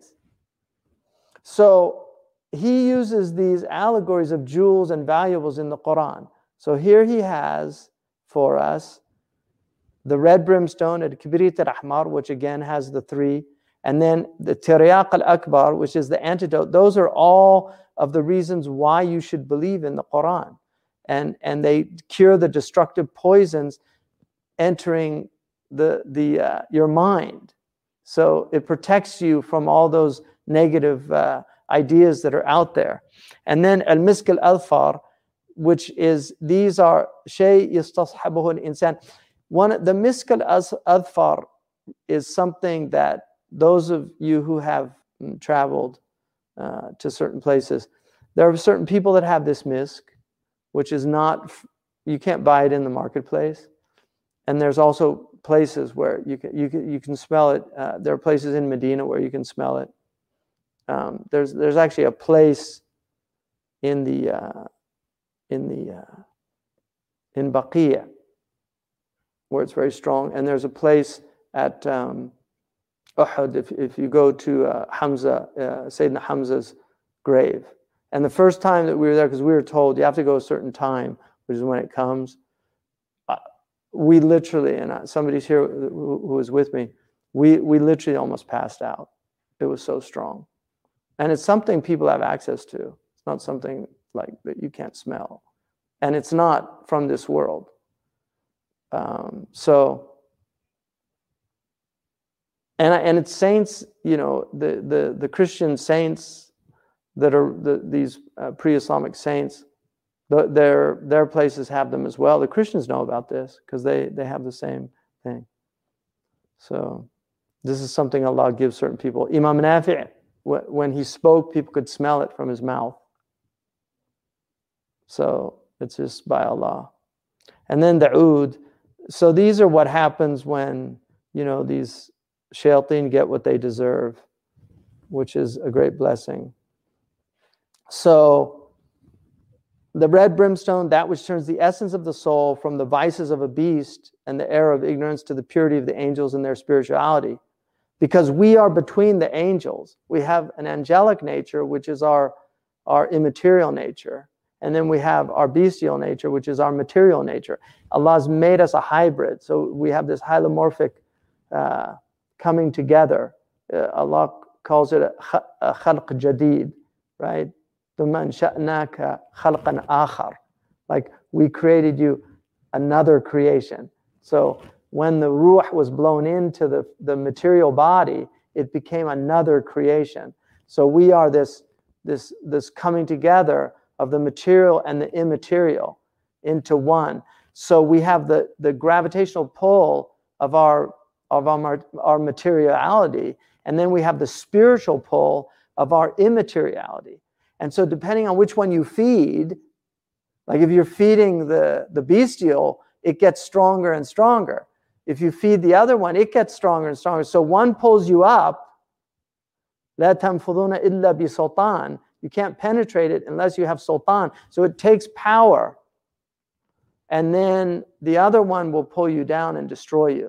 So he uses these allegories of jewels and valuables in the Quran. So here he has for us the red brimstone, al-kibrit al-ahmar, which again has the three, and then the tiryaq al-akbar, which is the antidote. Those are all of the reasons why you should believe in the Quran. And they cure the destructive poisons entering your mind. So it protects you from all those negative ideas that are out there. And then al-misk al-alfar, which is, these are shay yastashabuhu al-insan. The misk al-adfar is something that those of you who have traveled to certain places, there are certain people that have this misk, which is not, you can't buy it in the marketplace. And there's also places where you can smell it. There are places in Medina where you can smell it. There's actually a place in Baqiyah where it's very strong, and there's a place at Uhud if you go to Hamza, Sayyidina Hamza's grave. And the first time that we were there, because we were told you have to go a certain time, which is when it comes, we literally, and somebody's here who was with me, we literally almost passed out. It was so strong. And it's something people have access to. It's not something like that you can't smell. And it's not from this world. And it's saints, the Christian saints that are these pre-Islamic saints, their places have them as well. The Christians know about this because they have the same thing. So this is something Allah gives certain people. Imam Nafi', when he spoke, people could smell it from his mouth. So it's just by Allah. And then the oud. So these are what happens when, these shayateen get what they deserve, which is a great blessing. So the red brimstone, that which turns the essence of the soul from the vices of a beast and the error of ignorance to the purity of the angels and their spirituality. Because we are between the angels. We have an angelic nature, which is our immaterial nature. And then we have our bestial nature, which is our material nature. Allah's made us a hybrid. So we have this hylomorphic coming together. Allah calls it a khalq jadid, right? Like we created you another creation. So when the ruh was blown into the material body, it became another creation. So we are this coming together of the material and the immaterial into one. So we have the gravitational pull of our materiality, and then we have the spiritual pull of our immateriality. And so depending on which one you feed, like if you're feeding the bestial, it gets stronger and stronger. If you feed the other one, it gets stronger and stronger. So one pulls you up. لا تنفذون إلا بسلطان. You can't penetrate it unless you have sultan. So it takes power. And then the other one will pull you down and destroy you.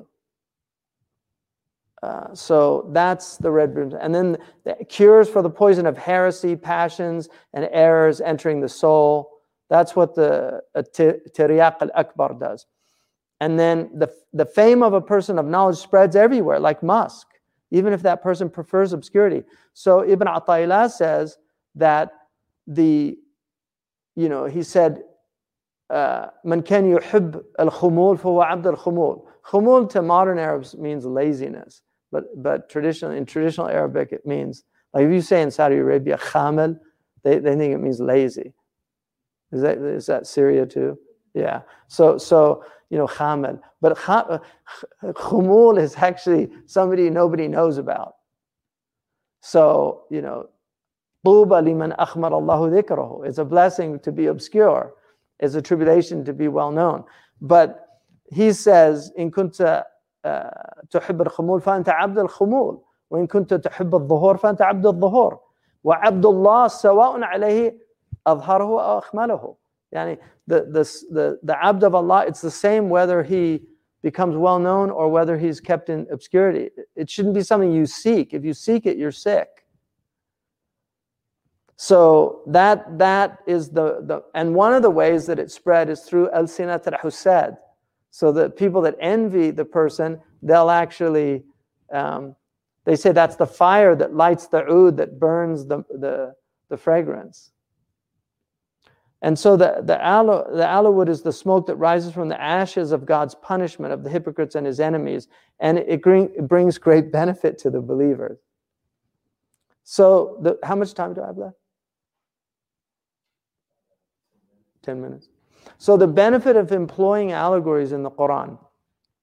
So that's the red brimstone. And then the cures for the poison of heresy, passions, and errors entering the soul. That's what the Tiryaq al-Akbar does. And then the fame of a person of knowledge spreads everywhere, like musk, even if that person prefers obscurity. So Ibn Ata'illah says that he said, Man kan yuhib al-khumul fahuwa abd al-khumul. Khumul to modern Arabs means laziness, but in traditional Arabic it means, like if you say in Saudi Arabia khamil, they think it means lazy. Is that Syria too? Yeah. So khamil, but khumul is actually somebody nobody knows about. So طوبى لمن أخمر الله ذكره. It's a blessing to be obscure. It's a tribulation to be well known. But he says, إن كنت تحب الخمول فأنت عبد الخمول وإن كنت تحب الظهور فأنت عبد الظهور وعبد الله سواء عليه أظهره أو أخمله. يعني the abd of Allah, it's the same whether he becomes well known or whether he's kept in obscurity. It shouldn't be something you seek. If you seek it, you're sick. So that is and one of the ways that it spread is through al-sinat al-husad. So the people that envy the person, they'll actually, they say that's the fire that lights the oud, that burns the fragrance. And so the aloe wood is the smoke that rises from the ashes of God's punishment of the hypocrites and his enemies, and it brings great benefit to the believers. So how much time do I have left? 10 minutes. So the benefit of employing allegories in the Quran.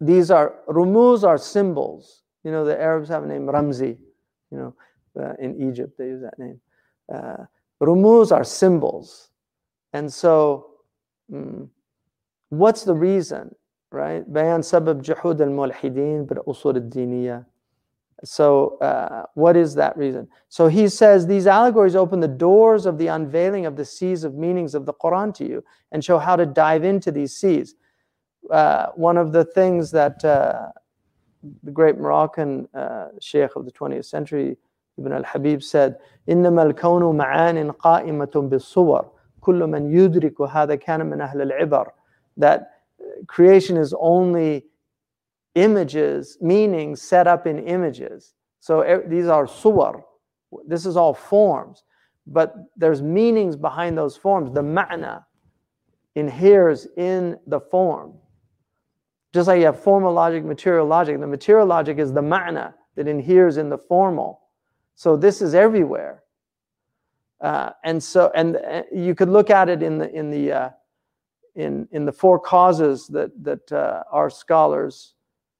rumuz are symbols. You know, the Arabs have a name, Ramzi. You know, in Egypt they use that name. Rumuz are symbols. And so, what's the reason, right? Bayan sabab juhud al-mulhidin bil usul al-diniyya. So what is that reason? So he says these allegories open the doors of the unveiling of the seas of meanings of the Quran to you and show how to dive into these seas. One of the things that the great Moroccan sheikh of the 20th century, Ibn al-Habib, said, إِنَّمَا الْكَوْنُ مَعَانٍ قَائِمَةٌ بِالصُّوَرِ كُلُّ مَنْ يُدْرِكُ هَذَا كَانَ مِنْ أَهْلِ الْعِبَرِ. That creation is only images, meanings set up in images. So these are suwar. This is all forms. But there's meanings behind those forms. The ma'na inheres in the form. Just like you have formal logic, material logic. The material logic is the ma'na that inheres in the formal. So this is everywhere. And you could look at it in the four causes that our scholars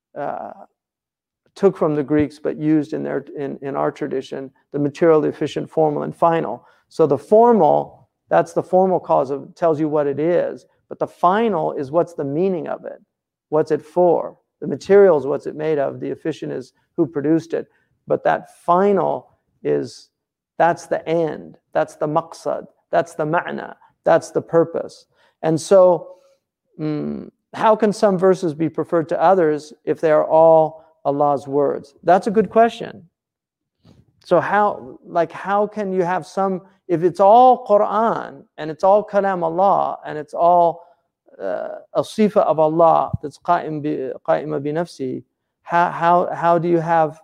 took from the Greeks but used in our tradition: the material, the efficient, formal, and final. So the formal, that's the formal cause of, tells you what it is, but the final is what's the meaning of it, what's it for. The material is what's it made of, the efficient is who produced it, but that final that's the end, that's the maqsad, that's the ma'na, that's the purpose. And so how can some verses be preferred to others if they are all Allah's words? That's a good question. So how can you have some, if it's all Quran and it's all Kalam Allah and it's all a sifa of Allah that's qa'ima bi nafsi, how do you have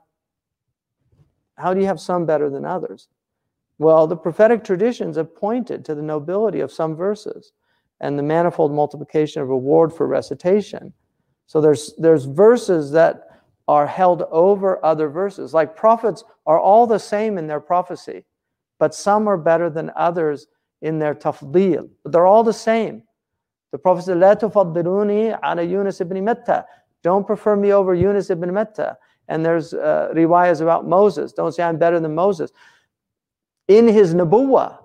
some better than others? Well, the prophetic traditions have pointed to the nobility of some verses and the manifold multiplication of reward for recitation. So there's verses that are held over other verses. Like prophets are all the same in their prophecy, but some are better than others in their tafdeel. But they're all the same. The Prophet said, "La tufaddiluni ala Yunus ibn Matta." Don't prefer me over Yunus ibn Matta. And there's riwayas about Moses. Don't say I'm better than Moses. In his nubuwwah.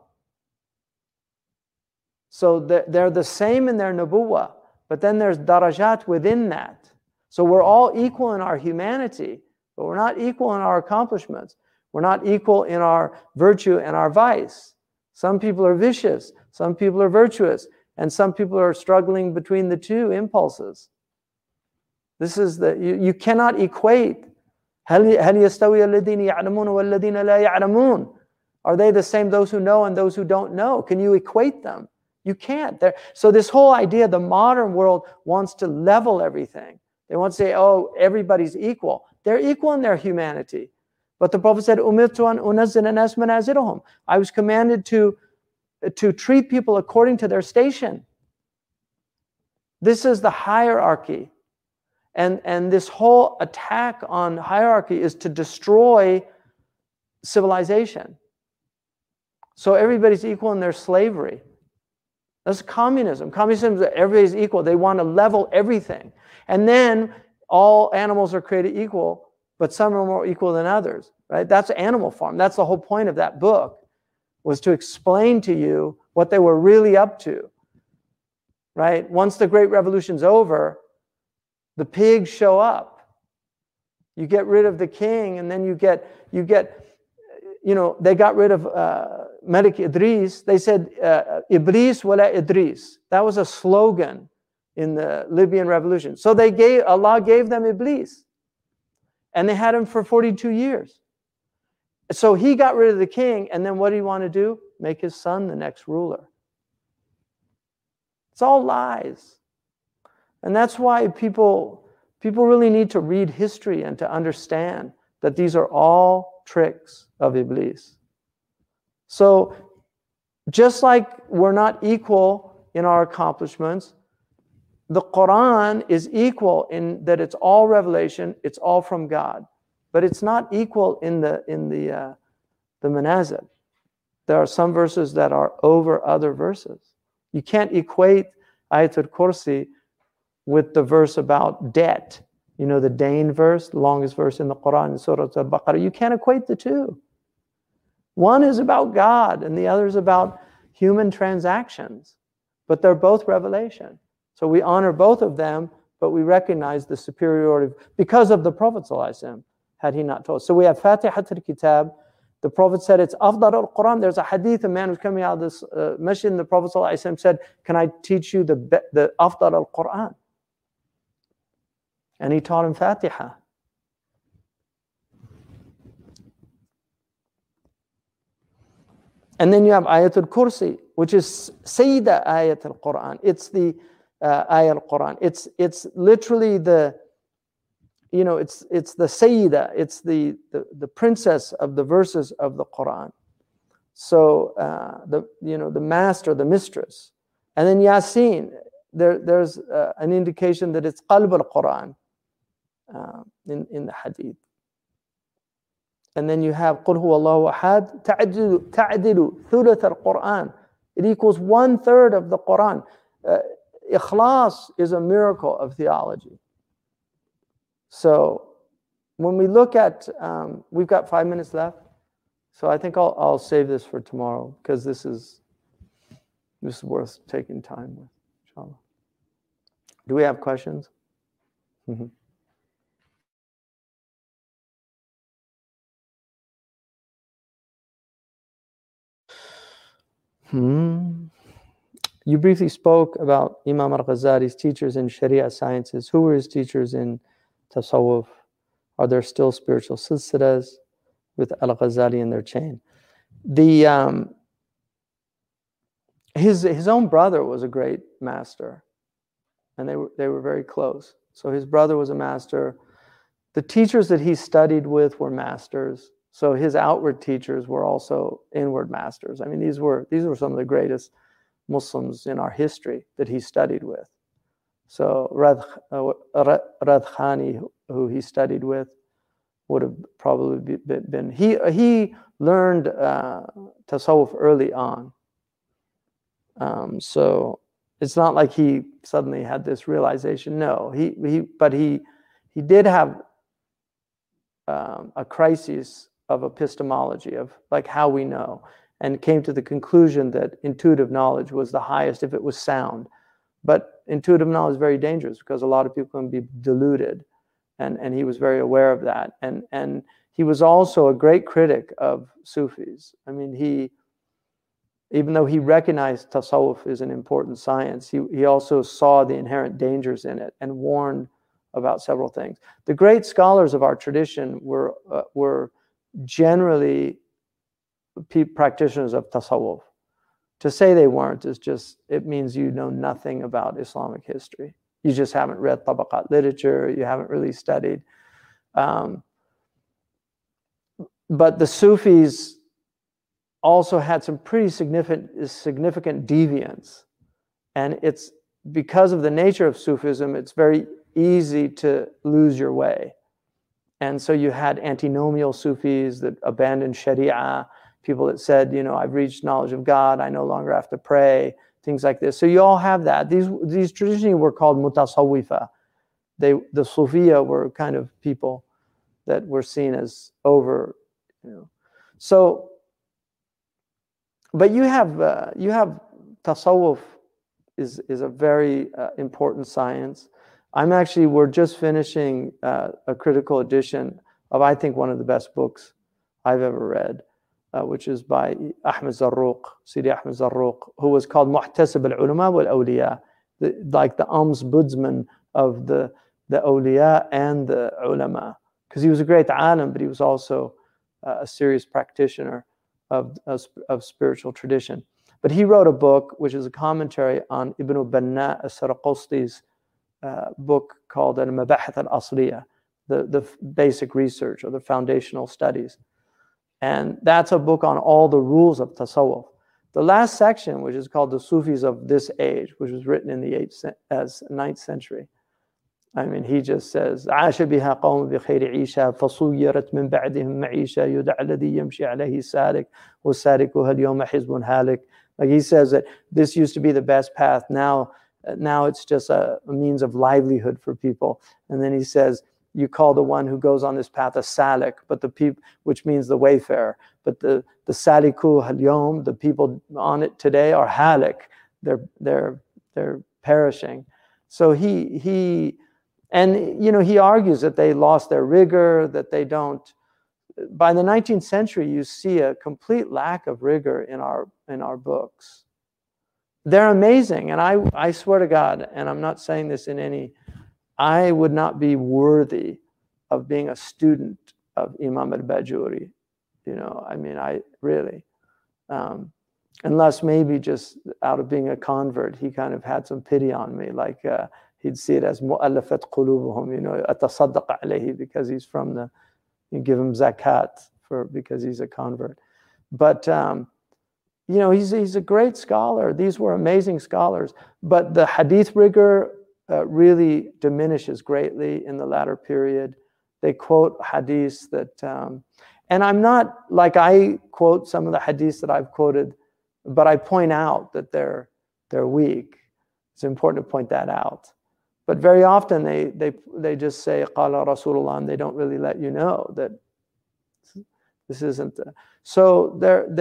So they're the same in their nubuwwah, but then there's darajat within that. So we're all equal in our humanity, but we're not equal in our accomplishments. We're not equal in our virtue and our vice. Some people are vicious, some people are virtuous, and some people are struggling between the two impulses. This is you cannot equate. هل يستوي الذين يعلمون والذين لا يعلمون? Are they the same, those who know and those who don't know? Can you equate them? You can't. So this whole idea, the modern world wants to level everything. They want to say, oh, everybody's equal. They're equal in their humanity. But the Prophet said, "Umirtu an unazzila an-nas manazilahum." I was commanded to treat people according to their station. This is the hierarchy. And this whole attack on hierarchy is to destroy civilization. So everybody's equal in their slavery. That's communism. Communism is everybody's equal. They want to level everything. And then all animals are created equal, but some are more equal than others, right? That's Animal Farm. That's the whole point of that book, was to explain to you what they were really up to, right? Once the Great Revolution's over, the pigs show up. You get rid of the king, and then you get, they got rid of Malik Idris. They said, Iblis wala Idris. That was a slogan in the Libyan revolution. So Allah gave them Iblis. And they had him for 42 years. So he got rid of the king, and then what did he want to do? Make his son the next ruler. It's all lies. And that's why people really need to read history and to understand that these are all tricks of Iblis. So just like we're not equal in our accomplishments, the Quran is equal in that it's all revelation, it's all from God, but it's not equal in the manazil. There are some verses that are over other verses. You can't equate Ayatul Kursi with the verse about debt. You know, the Dain verse, the longest verse in the Quran, in Surah Al-Baqarah. You can't equate the two. One is about God and the other is about human transactions, but they're both revelation. So we honor both of them, but we recognize the superiority because of the Prophet ﷺ, had he not told. So we have Fatihat al-Kitab. The Prophet said it's Afdal al-Quran. There's a hadith, a man was coming out of this masjid, and the Prophet ﷺ said, can I teach you the Afdal al-Quran? And he taught him Fatiha. And then you have Ayatul Kursi, which is Sayyida Ayat al-Quran. It's the Ayat al-Quran. It's literally the, you know, it's the Sayyida. It's the princess of the verses of the Quran. So the master, the mistress. And then Yasin, there's an indication that it's Qalb al-Quran in the hadith. And then you have Qul huwa Allahu ahad, ta'dilu thuluth al-Quran. It equals 1/3 of the Quran. Ikhlas is a miracle of theology. So when we look at, we've got 5 minutes left. So I think I'll save this for tomorrow because this is worth taking time with, inshallah. Do we have questions? Mm-hmm. You briefly spoke about Imam al-Ghazali's teachers in Sharia sciences. Who were his teachers in Tasawwuf? Are there still spiritual silsilas with al-Ghazali in their chain? His own brother was a great master, and they were very close. So his brother was a master. The teachers that he studied with were masters. So his outward teachers were also inward masters. I mean, these were some of the greatest Muslims in our history that he studied with. So Radkhani, who he studied with, would have probably been. He learned Tasawwuf early on. So it's not like he suddenly had this realization. No, but he did have a crisis of epistemology, of like how we know, and came to the conclusion that intuitive knowledge was the highest if it was sound. But intuitive knowledge is very dangerous because a lot of people can be deluded, and he was very aware of that. And he was also a great critic of Sufis. I mean, even though he recognized Tasawwuf is an important science, he also saw the inherent dangers in it and warned about several things. The great scholars of our tradition were generally practitioners of Tasawwuf. To say they weren't it means you know nothing about Islamic history. You just haven't read Tabaqat literature, you haven't really studied. But the Sufis also had some pretty significant deviance. And it's because of the nature of Sufism, it's very easy to lose your way. And so you had antinomial Sufis that abandoned Sharia, people that said, you know, I've reached knowledge of God, I no longer have to pray, things like this. So you all have that. These traditionally were called mutasawwifa. The Sufiya were kind of people that were seen as over, you know. So, but you have Tasawwuf is a very important science. We're just finishing a critical edition of, I think, one of the best books I've ever read, which is by Ahmed Zarruq, Sidi Ahmed Zarruq, who was called Muhtasib al-Ulama wal-Awliya, like the ombudsman of the awliya and the ulama, because he was a great alim, but he was also a serious practitioner of spiritual tradition. But he wrote a book which is a commentary on Ibn Banna as-Saraqosti's book called Al-Mabahith al-Asliya, the basic research or the foundational studies. And that's a book on all the rules of Tasawwuf. The last section, which is called The Sufis of This Age, which was written in the 9th century. I mean, he just says, عاش بها قوم بخير عيشة فصيرت من بعدهم معيشة يدع الذي يمشي عليه سالك والسالك اليوم حزب هالك. Like he says that this used to be the best path. Now now it's just a means of livelihood for people. And then he says, you call the one who goes on this path a salik, but the people, which means the wayfarer. But the saliku al-yawm, the people on it today, are halik. They're perishing. So he argues that they lost their rigor, that they don't. By the 19th century, you see a complete lack of rigor in our books. They're amazing, and I swear to God, and I'm not saying this in any, I would not be worthy of being a student of Imam al-Bajuri. I really, unless maybe just out of being a convert, he kind of had some pity on me, like he'd see it as mu'allafat qulubuhum, atasaddaq alayhi, because he's from you give him zakat because he's a convert. But he's a great scholar. These were amazing scholars. But the hadith rigor really diminishes greatly in the latter period. They quote hadiths that, and I'm not like I quote some of the hadiths that I've quoted, but I point out that they're weak. It's important to point that out. But very often they just say qala Rasulullah, and they don't really let you know that this isn't. So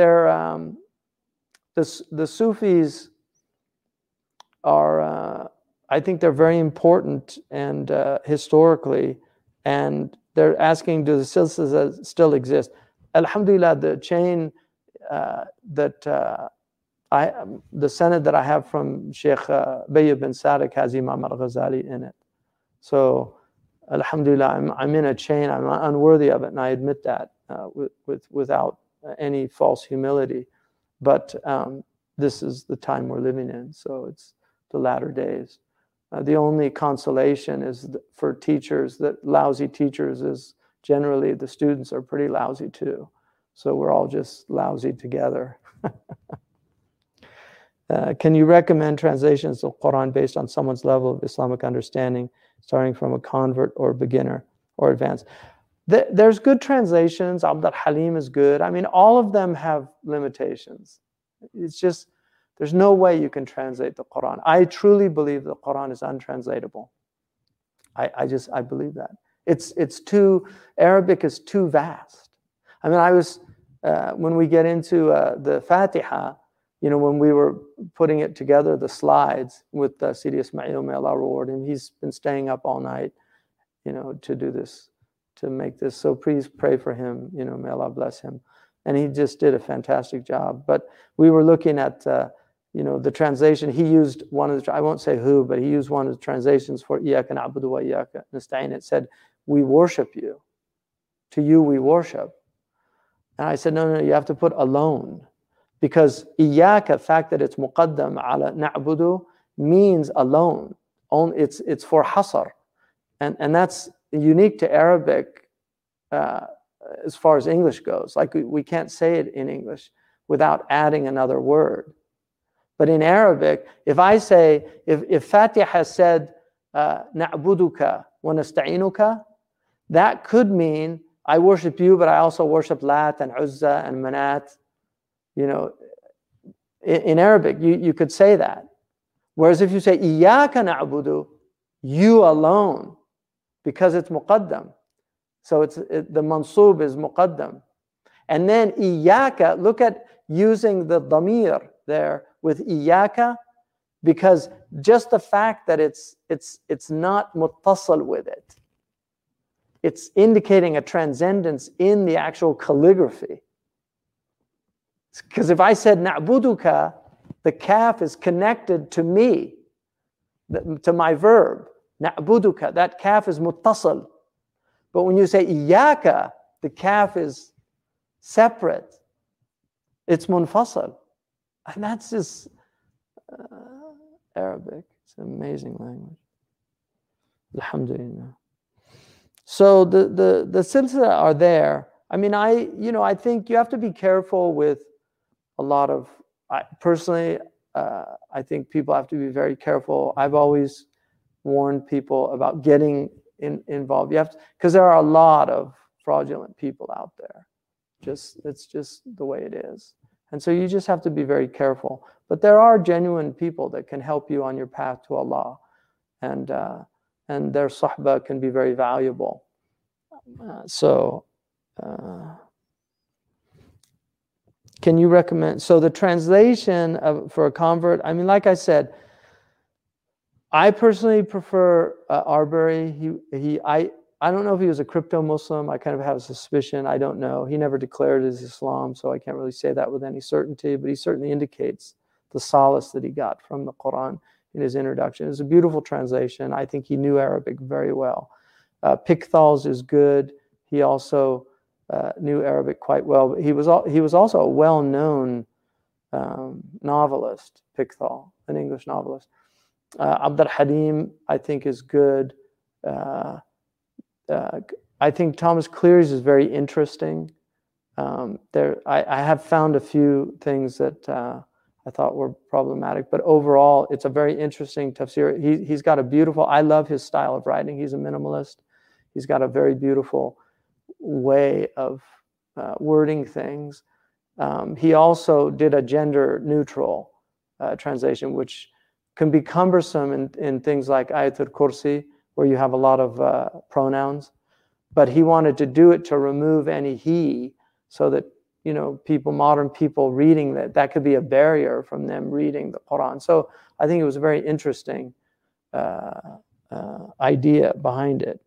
the Sufis are, I think they're very important and historically, and they're asking, do the silsilas still exist? Alhamdulillah, the chain the sanad that I have from Sheikh Bayy bin Sadiq has Imam al-Ghazali in it. So alhamdulillah, I'm in a chain. I'm unworthy of it, and I admit that without any false humility. But this is the time we're living in, so it's the latter days. The only consolation is for teachers, that lousy teachers is generally the students are pretty lousy too. So we're all just lousy together. Can you recommend translations of Quran based on someone's level of Islamic understanding, starting from a convert or beginner or advanced? There's good translations. Abd al-Halim is good. I mean, all of them have limitations. It's just, there's no way you can translate the Quran. I truly believe the Quran is untranslatable. I believe that. Arabic is too vast. I mean, when we get into the Fatiha, when we were putting it together, the slides with Sidi Ismail, may Allah reward him, he's been staying up all night, to do this, to make this. So please pray for him, may Allah bless him. And he just did a fantastic job. But we were looking at, the translation. He used one of the, I won't say who, but he used one of the translations for Iyaka na'budu wa iyaka nasta'in. It said, we worship you. To you we worship. And I said, no, you have to put alone. Because iyaka, the fact that it's muqaddam ala na'budu, means alone. It's for hasar. And that's unique to Arabic as far as English goes. Like we can't say it in English without adding another word. But in Arabic, if I say, if Fatiha said na'buduka wa nasta'inuka, that could mean I worship you, but I also worship Lat and Uzza and Manat. In Arabic, you could say that. Whereas if you say Iyaka na'budu, you alone, because it's muqaddam. So the mansub is muqaddam. And then Iyaka, look at using the damir there with Iyaka, because just the fact that it's not muttasal with it, it's indicating a transcendence in the actual calligraphy. Because if I said na'buduka, the kaf is connected to me, to my verb. Na'buduka, that kaf is muttasal. But when you say iyaka, the kaf is separate. It's munfasal. And that's just Arabic. It's an amazing language. Alhamdulillah. So the silsila are there. I mean, I think you have to be careful with a lot of, personally, I think people have to be very careful. I've always warned people about getting involved. You have to, because there are a lot of fraudulent people out there. It's just the way it is. And so you just have to be very careful. But there are genuine people that can help you on your path to Allah. And their suhbah can be very valuable. Can you recommend? So the translation for a convert, I mean, like I said, I personally prefer Arbery. I don't know if he was a crypto Muslim. I kind of have a suspicion. I don't know. He never declared his Islam, so I can't really say that with any certainty, but he certainly indicates the solace that he got from the Quran in his introduction. It's a beautiful translation. I think he knew Arabic very well. Pickthall's is good. He also knew Arabic quite well, but he was also a well-known novelist, Pickthall, an English novelist. Abd al-Hadim, I think, is good. I think Thomas Cleary's is very interesting. I have found a few things that I thought were problematic, but overall, it's a very interesting tafsir. He's got a beautiful, I love his style of writing. He's a minimalist. He's got a very beautiful way of wording things. He also did a gender-neutral translation, which can be cumbersome in things like Ayatul Kursi, where you have a lot of pronouns. But he wanted to do it to remove any he, so that, you know, modern people reading that could be a barrier from them reading the Quran. So I think it was a very interesting idea behind it.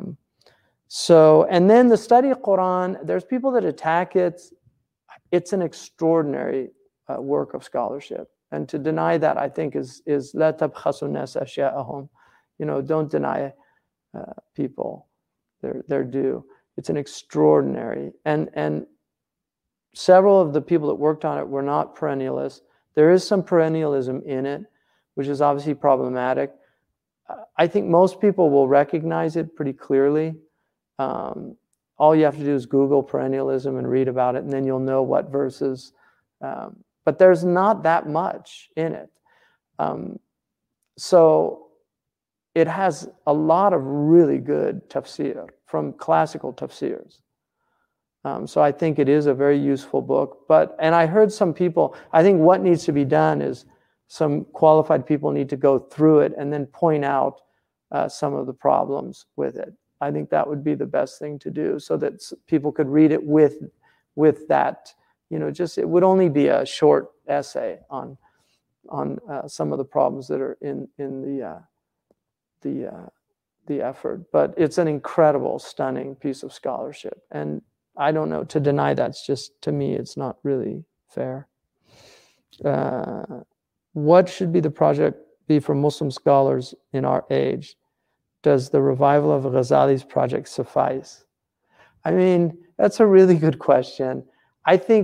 And then the study of Quran, there's people that attack it. It's an extraordinary work of scholarship. And to deny that, I think, is la tabkhasu nas ashya'ahum. You know, don't deny people their due. It's an extraordinary, and several of the people that worked on it were not perennialists. There is some perennialism in it, which is obviously problematic. I think most people will recognize it pretty clearly. All you have to do is Google perennialism and read about it, and then you'll know what verses. But there's not that much in it. So it has a lot of really good tafsir from classical tafsirs. So I think it is a very useful book. And I heard some people, I think what needs to be done is some qualified people need to go through it and then point out some of the problems with it. I think that would be the best thing to do, so that people could read it with that. You know, it would only be a short essay on some of the problems that are in the effort. But it's an incredible, stunning piece of scholarship. And I don't know, to deny that's just, to me, it's not really fair. What should be the project be for Muslim scholars in our age? Does the revival of Ghazali's project suffice? I mean, that's a really good question. I think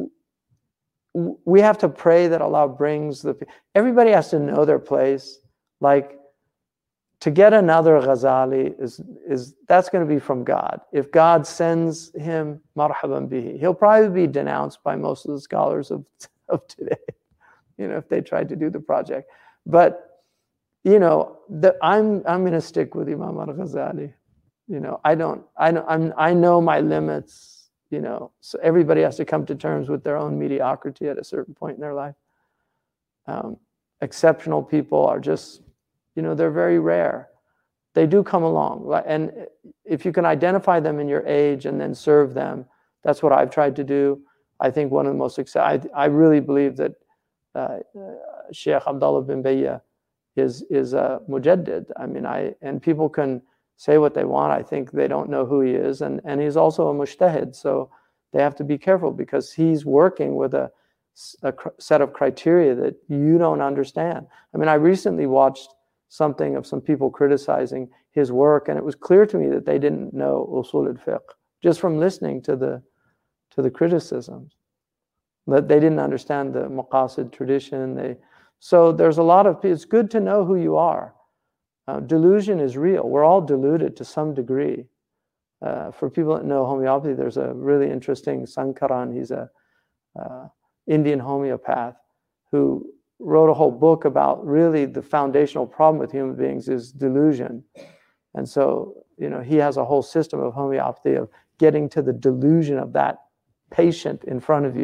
we have to pray that Allah brings everybody has to know their place. Like, to get another Ghazali that's going to be from God. If God sends him, marhaban bihi. He'll probably be denounced by most of the scholars of today, you know, if they tried to do the project. But, you know, I'm going to stick with Imam al-Ghazali. You know, I know my limits. You know, so everybody has to come to terms with their own mediocrity at a certain point in their life. Exceptional people are just, you know, they're very rare. They do come along. And if you can identify them in your age and then serve them, that's what I've tried to do. I think one of the most exciting, I really believe that Sheikh Abdullah bin Bayya is a mujaddid. I mean, and people can say what they want. I think they don't know who he is. And he's also a mujtahid. So they have to be careful, because he's working with a set of criteria that you don't understand. I mean, I recently watched something of some people criticizing his work, and it was clear to me that they didn't know usul al-fiqh just from listening to the criticisms, that they didn't understand the maqasid tradition. So there's a lot of, it's good to know who you are. Delusion is real. We're all deluded to some degree. For people that know homeopathy, there's a really interesting Sankaran. He's a Indian homeopath who wrote a whole book about really the foundational problem with human beings is delusion. And so, you know, he has a whole system of homeopathy of getting to the delusion of that patient in front of you,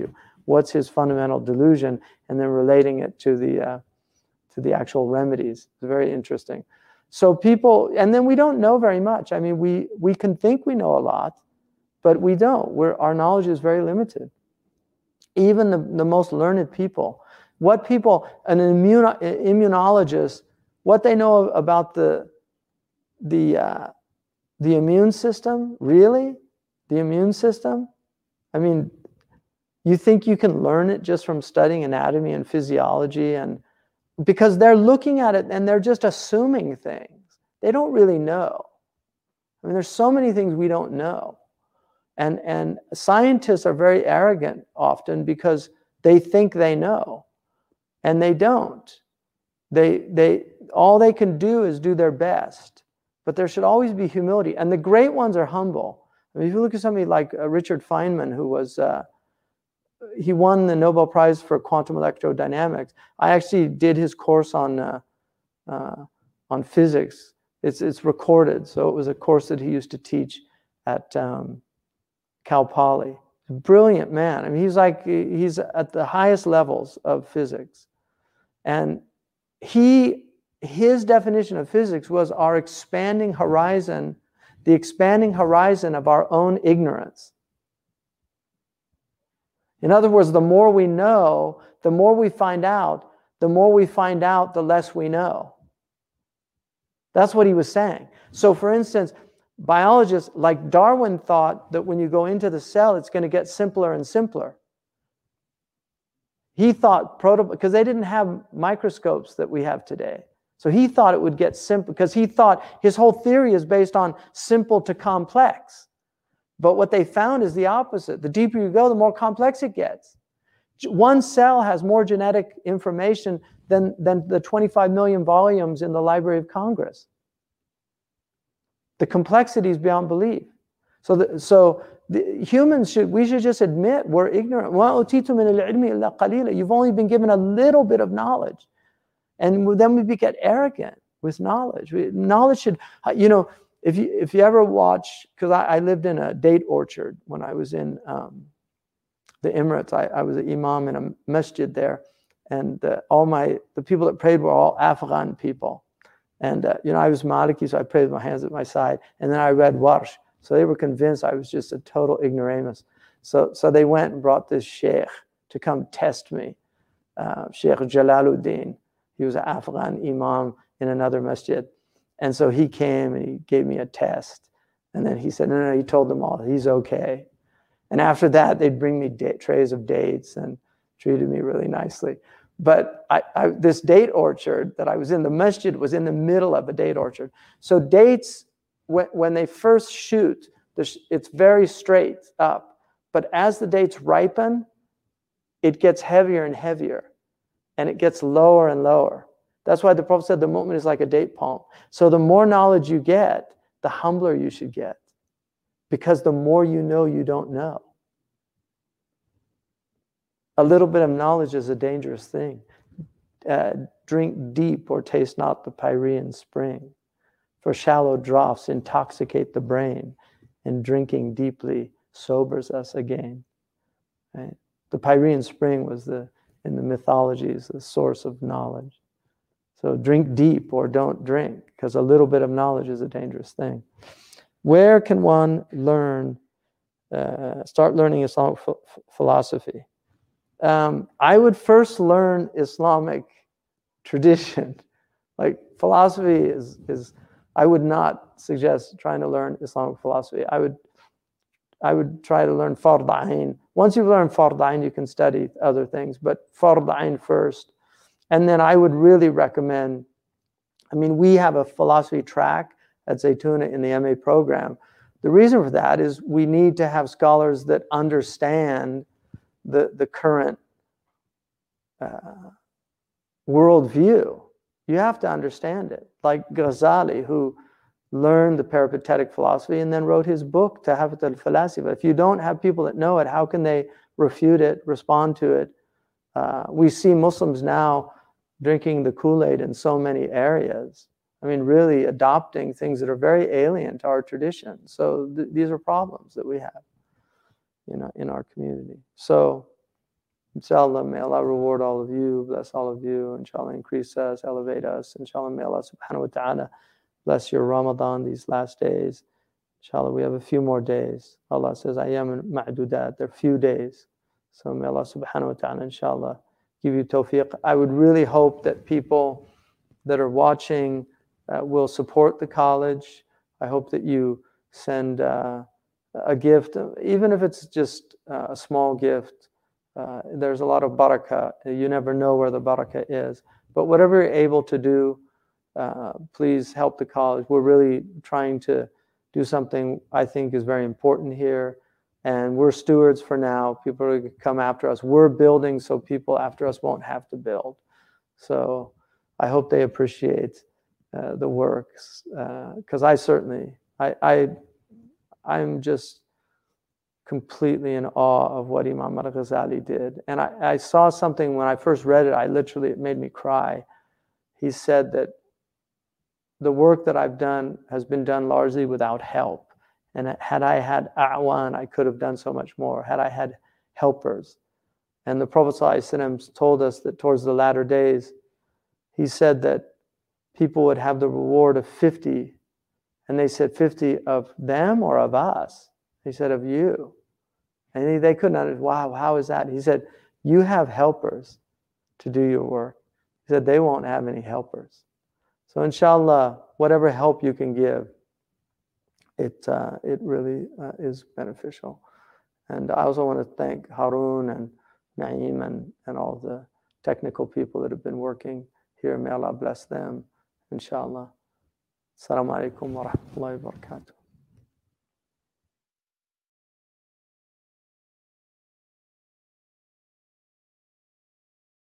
what's his fundamental delusion, and then relating it to the actual remedies. It's very interesting. So people, and then we don't know very much. I mean, we can think we know a lot, but we don't. Our knowledge is very limited. Even the most learned people, an immunologist, what they know about the immune system, really? The immune system? I mean, you think you can learn it just from studying anatomy and physiology, and because they're looking at it and they're just assuming things. They don't really know. I mean, there's so many things we don't know. And scientists are very arrogant often because they think they know, and they don't. All they can do is do their best, but there should always be humility. And the great ones are humble. I mean, if you look at somebody like Richard Feynman, who was he won the Nobel Prize for quantum electrodynamics. I actually did his course on physics. It's recorded, so it was a course that he used to teach at Cal Poly. Brilliant man. I mean, he's at the highest levels of physics, and his definition of physics was our expanding horizon, the expanding horizon of our own ignorance. In other words, the more we know, the more we find out, the less we know. That's what he was saying. So for instance, biologists like Darwin thought that when you go into the cell, it's going to get simpler and simpler. He thought because they didn't have microscopes that we have today. So he thought it would get simple, because he thought his whole theory is based on simple to complex. But what they found is the opposite. The deeper you go, the more complex it gets. One cell has more genetic information than the 25 million volumes in the Library of Congress. The complexity is beyond belief. So humans we should just admit we're ignorant. You've only been given a little bit of knowledge. And then we get arrogant with knowledge. Knowledge should, if you ever watch, because I lived in a date orchard when I was in the Emirates. I was an imam in a masjid there, and the people that prayed were all Afghan people. And I was Maliki, so I prayed with my hands at my side, and then I read Warsh. So they were convinced I was just a total ignoramus. So they went and brought this sheikh to come test me, Sheikh Jalaluddin. He was an Afghan imam in another masjid. And so he came and he gave me a test. And then he said, no, he told them all, he's okay. And after that, they'd bring me trays of dates and treated me really nicely. But this date orchard that I was in, the masjid was in the middle of a date orchard. So dates, when they first shoot, it's very straight up. But as the dates ripen, it gets heavier and heavier. And it gets lower and lower. That's why the Prophet said the mu'min is like a date palm. So the more knowledge you get, the humbler you should get. Because the more you know, you don't know. A little bit of knowledge is a dangerous thing. Drink deep or taste not the Pyrean spring. For shallow draughts intoxicate the brain, and drinking deeply sobers us again. Right? The Pyrean spring was in the mythologies, the source of knowledge. So drink deep or don't drink, because a little bit of knowledge is a dangerous thing. Where can one start learning Islamic philosophy? I would first learn Islamic tradition. Like philosophy is I would not suggest trying to learn Islamic philosophy. I would try to learn Fard Ain. Once you've learned Fard Ain, you can study other things, but Fard Ain first. And then I would really recommend, we have a philosophy track at Zaytuna in the MA program. The reason for that is we need to have scholars that understand the current worldview. You have to understand it. Like Ghazali, who learned the peripatetic philosophy and then wrote his book, Tahafut al-Falasifa. If you don't have people that know it, how can they refute it, respond to it? We see Muslims now drinking the Kool-Aid in so many areas. Really adopting things that are very alien to our tradition. So these are problems that we have, in our community. So Inshallah, may Allah reward all of you, bless all of you, inshallah increase us, elevate us, inshallah may Allah subhanahu wa ta'ala bless your Ramadan these last days. Inshallah, we have a few more days. Allah says, Ayyamun ma'dudat, they're few days. So may Allah subhanahu wa ta'ala, inshallah, give you tawfiq. I would really hope that people that are watching will support the college. I hope that you send a gift, even if it's just a small gift. There's a lot of barakah. You never know where the barakah is. But whatever you're able to do, please help the college. We're really trying to do something I think is very important here. And we're stewards for now. People are going to come after us. We're building so people after us won't have to build. So I hope they appreciate the works. Because I certainly, I'm just completely in awe of what Imam al-Ghazali did. And I saw something when I first read it, it made me cry. He said that the work that I've done has been done largely without help. And had I had a'wan, I could have done so much more. Had I had helpers. And the Prophet ﷺ told us that towards the latter days, he said that people would have the reward of 50. And they said, 50 of them or of us? He said, of you. And they couldn't understand, wow, how is that? He said, you have helpers to do your work. He said, they won't have any helpers. So inshallah, whatever help you can give, it really is beneficial. And I also want to thank Harun and Naeem and all the technical people that have been working here. May Allah bless them, inshallah. Assalamu alaikum wa rahmatullahi wa barakatuh.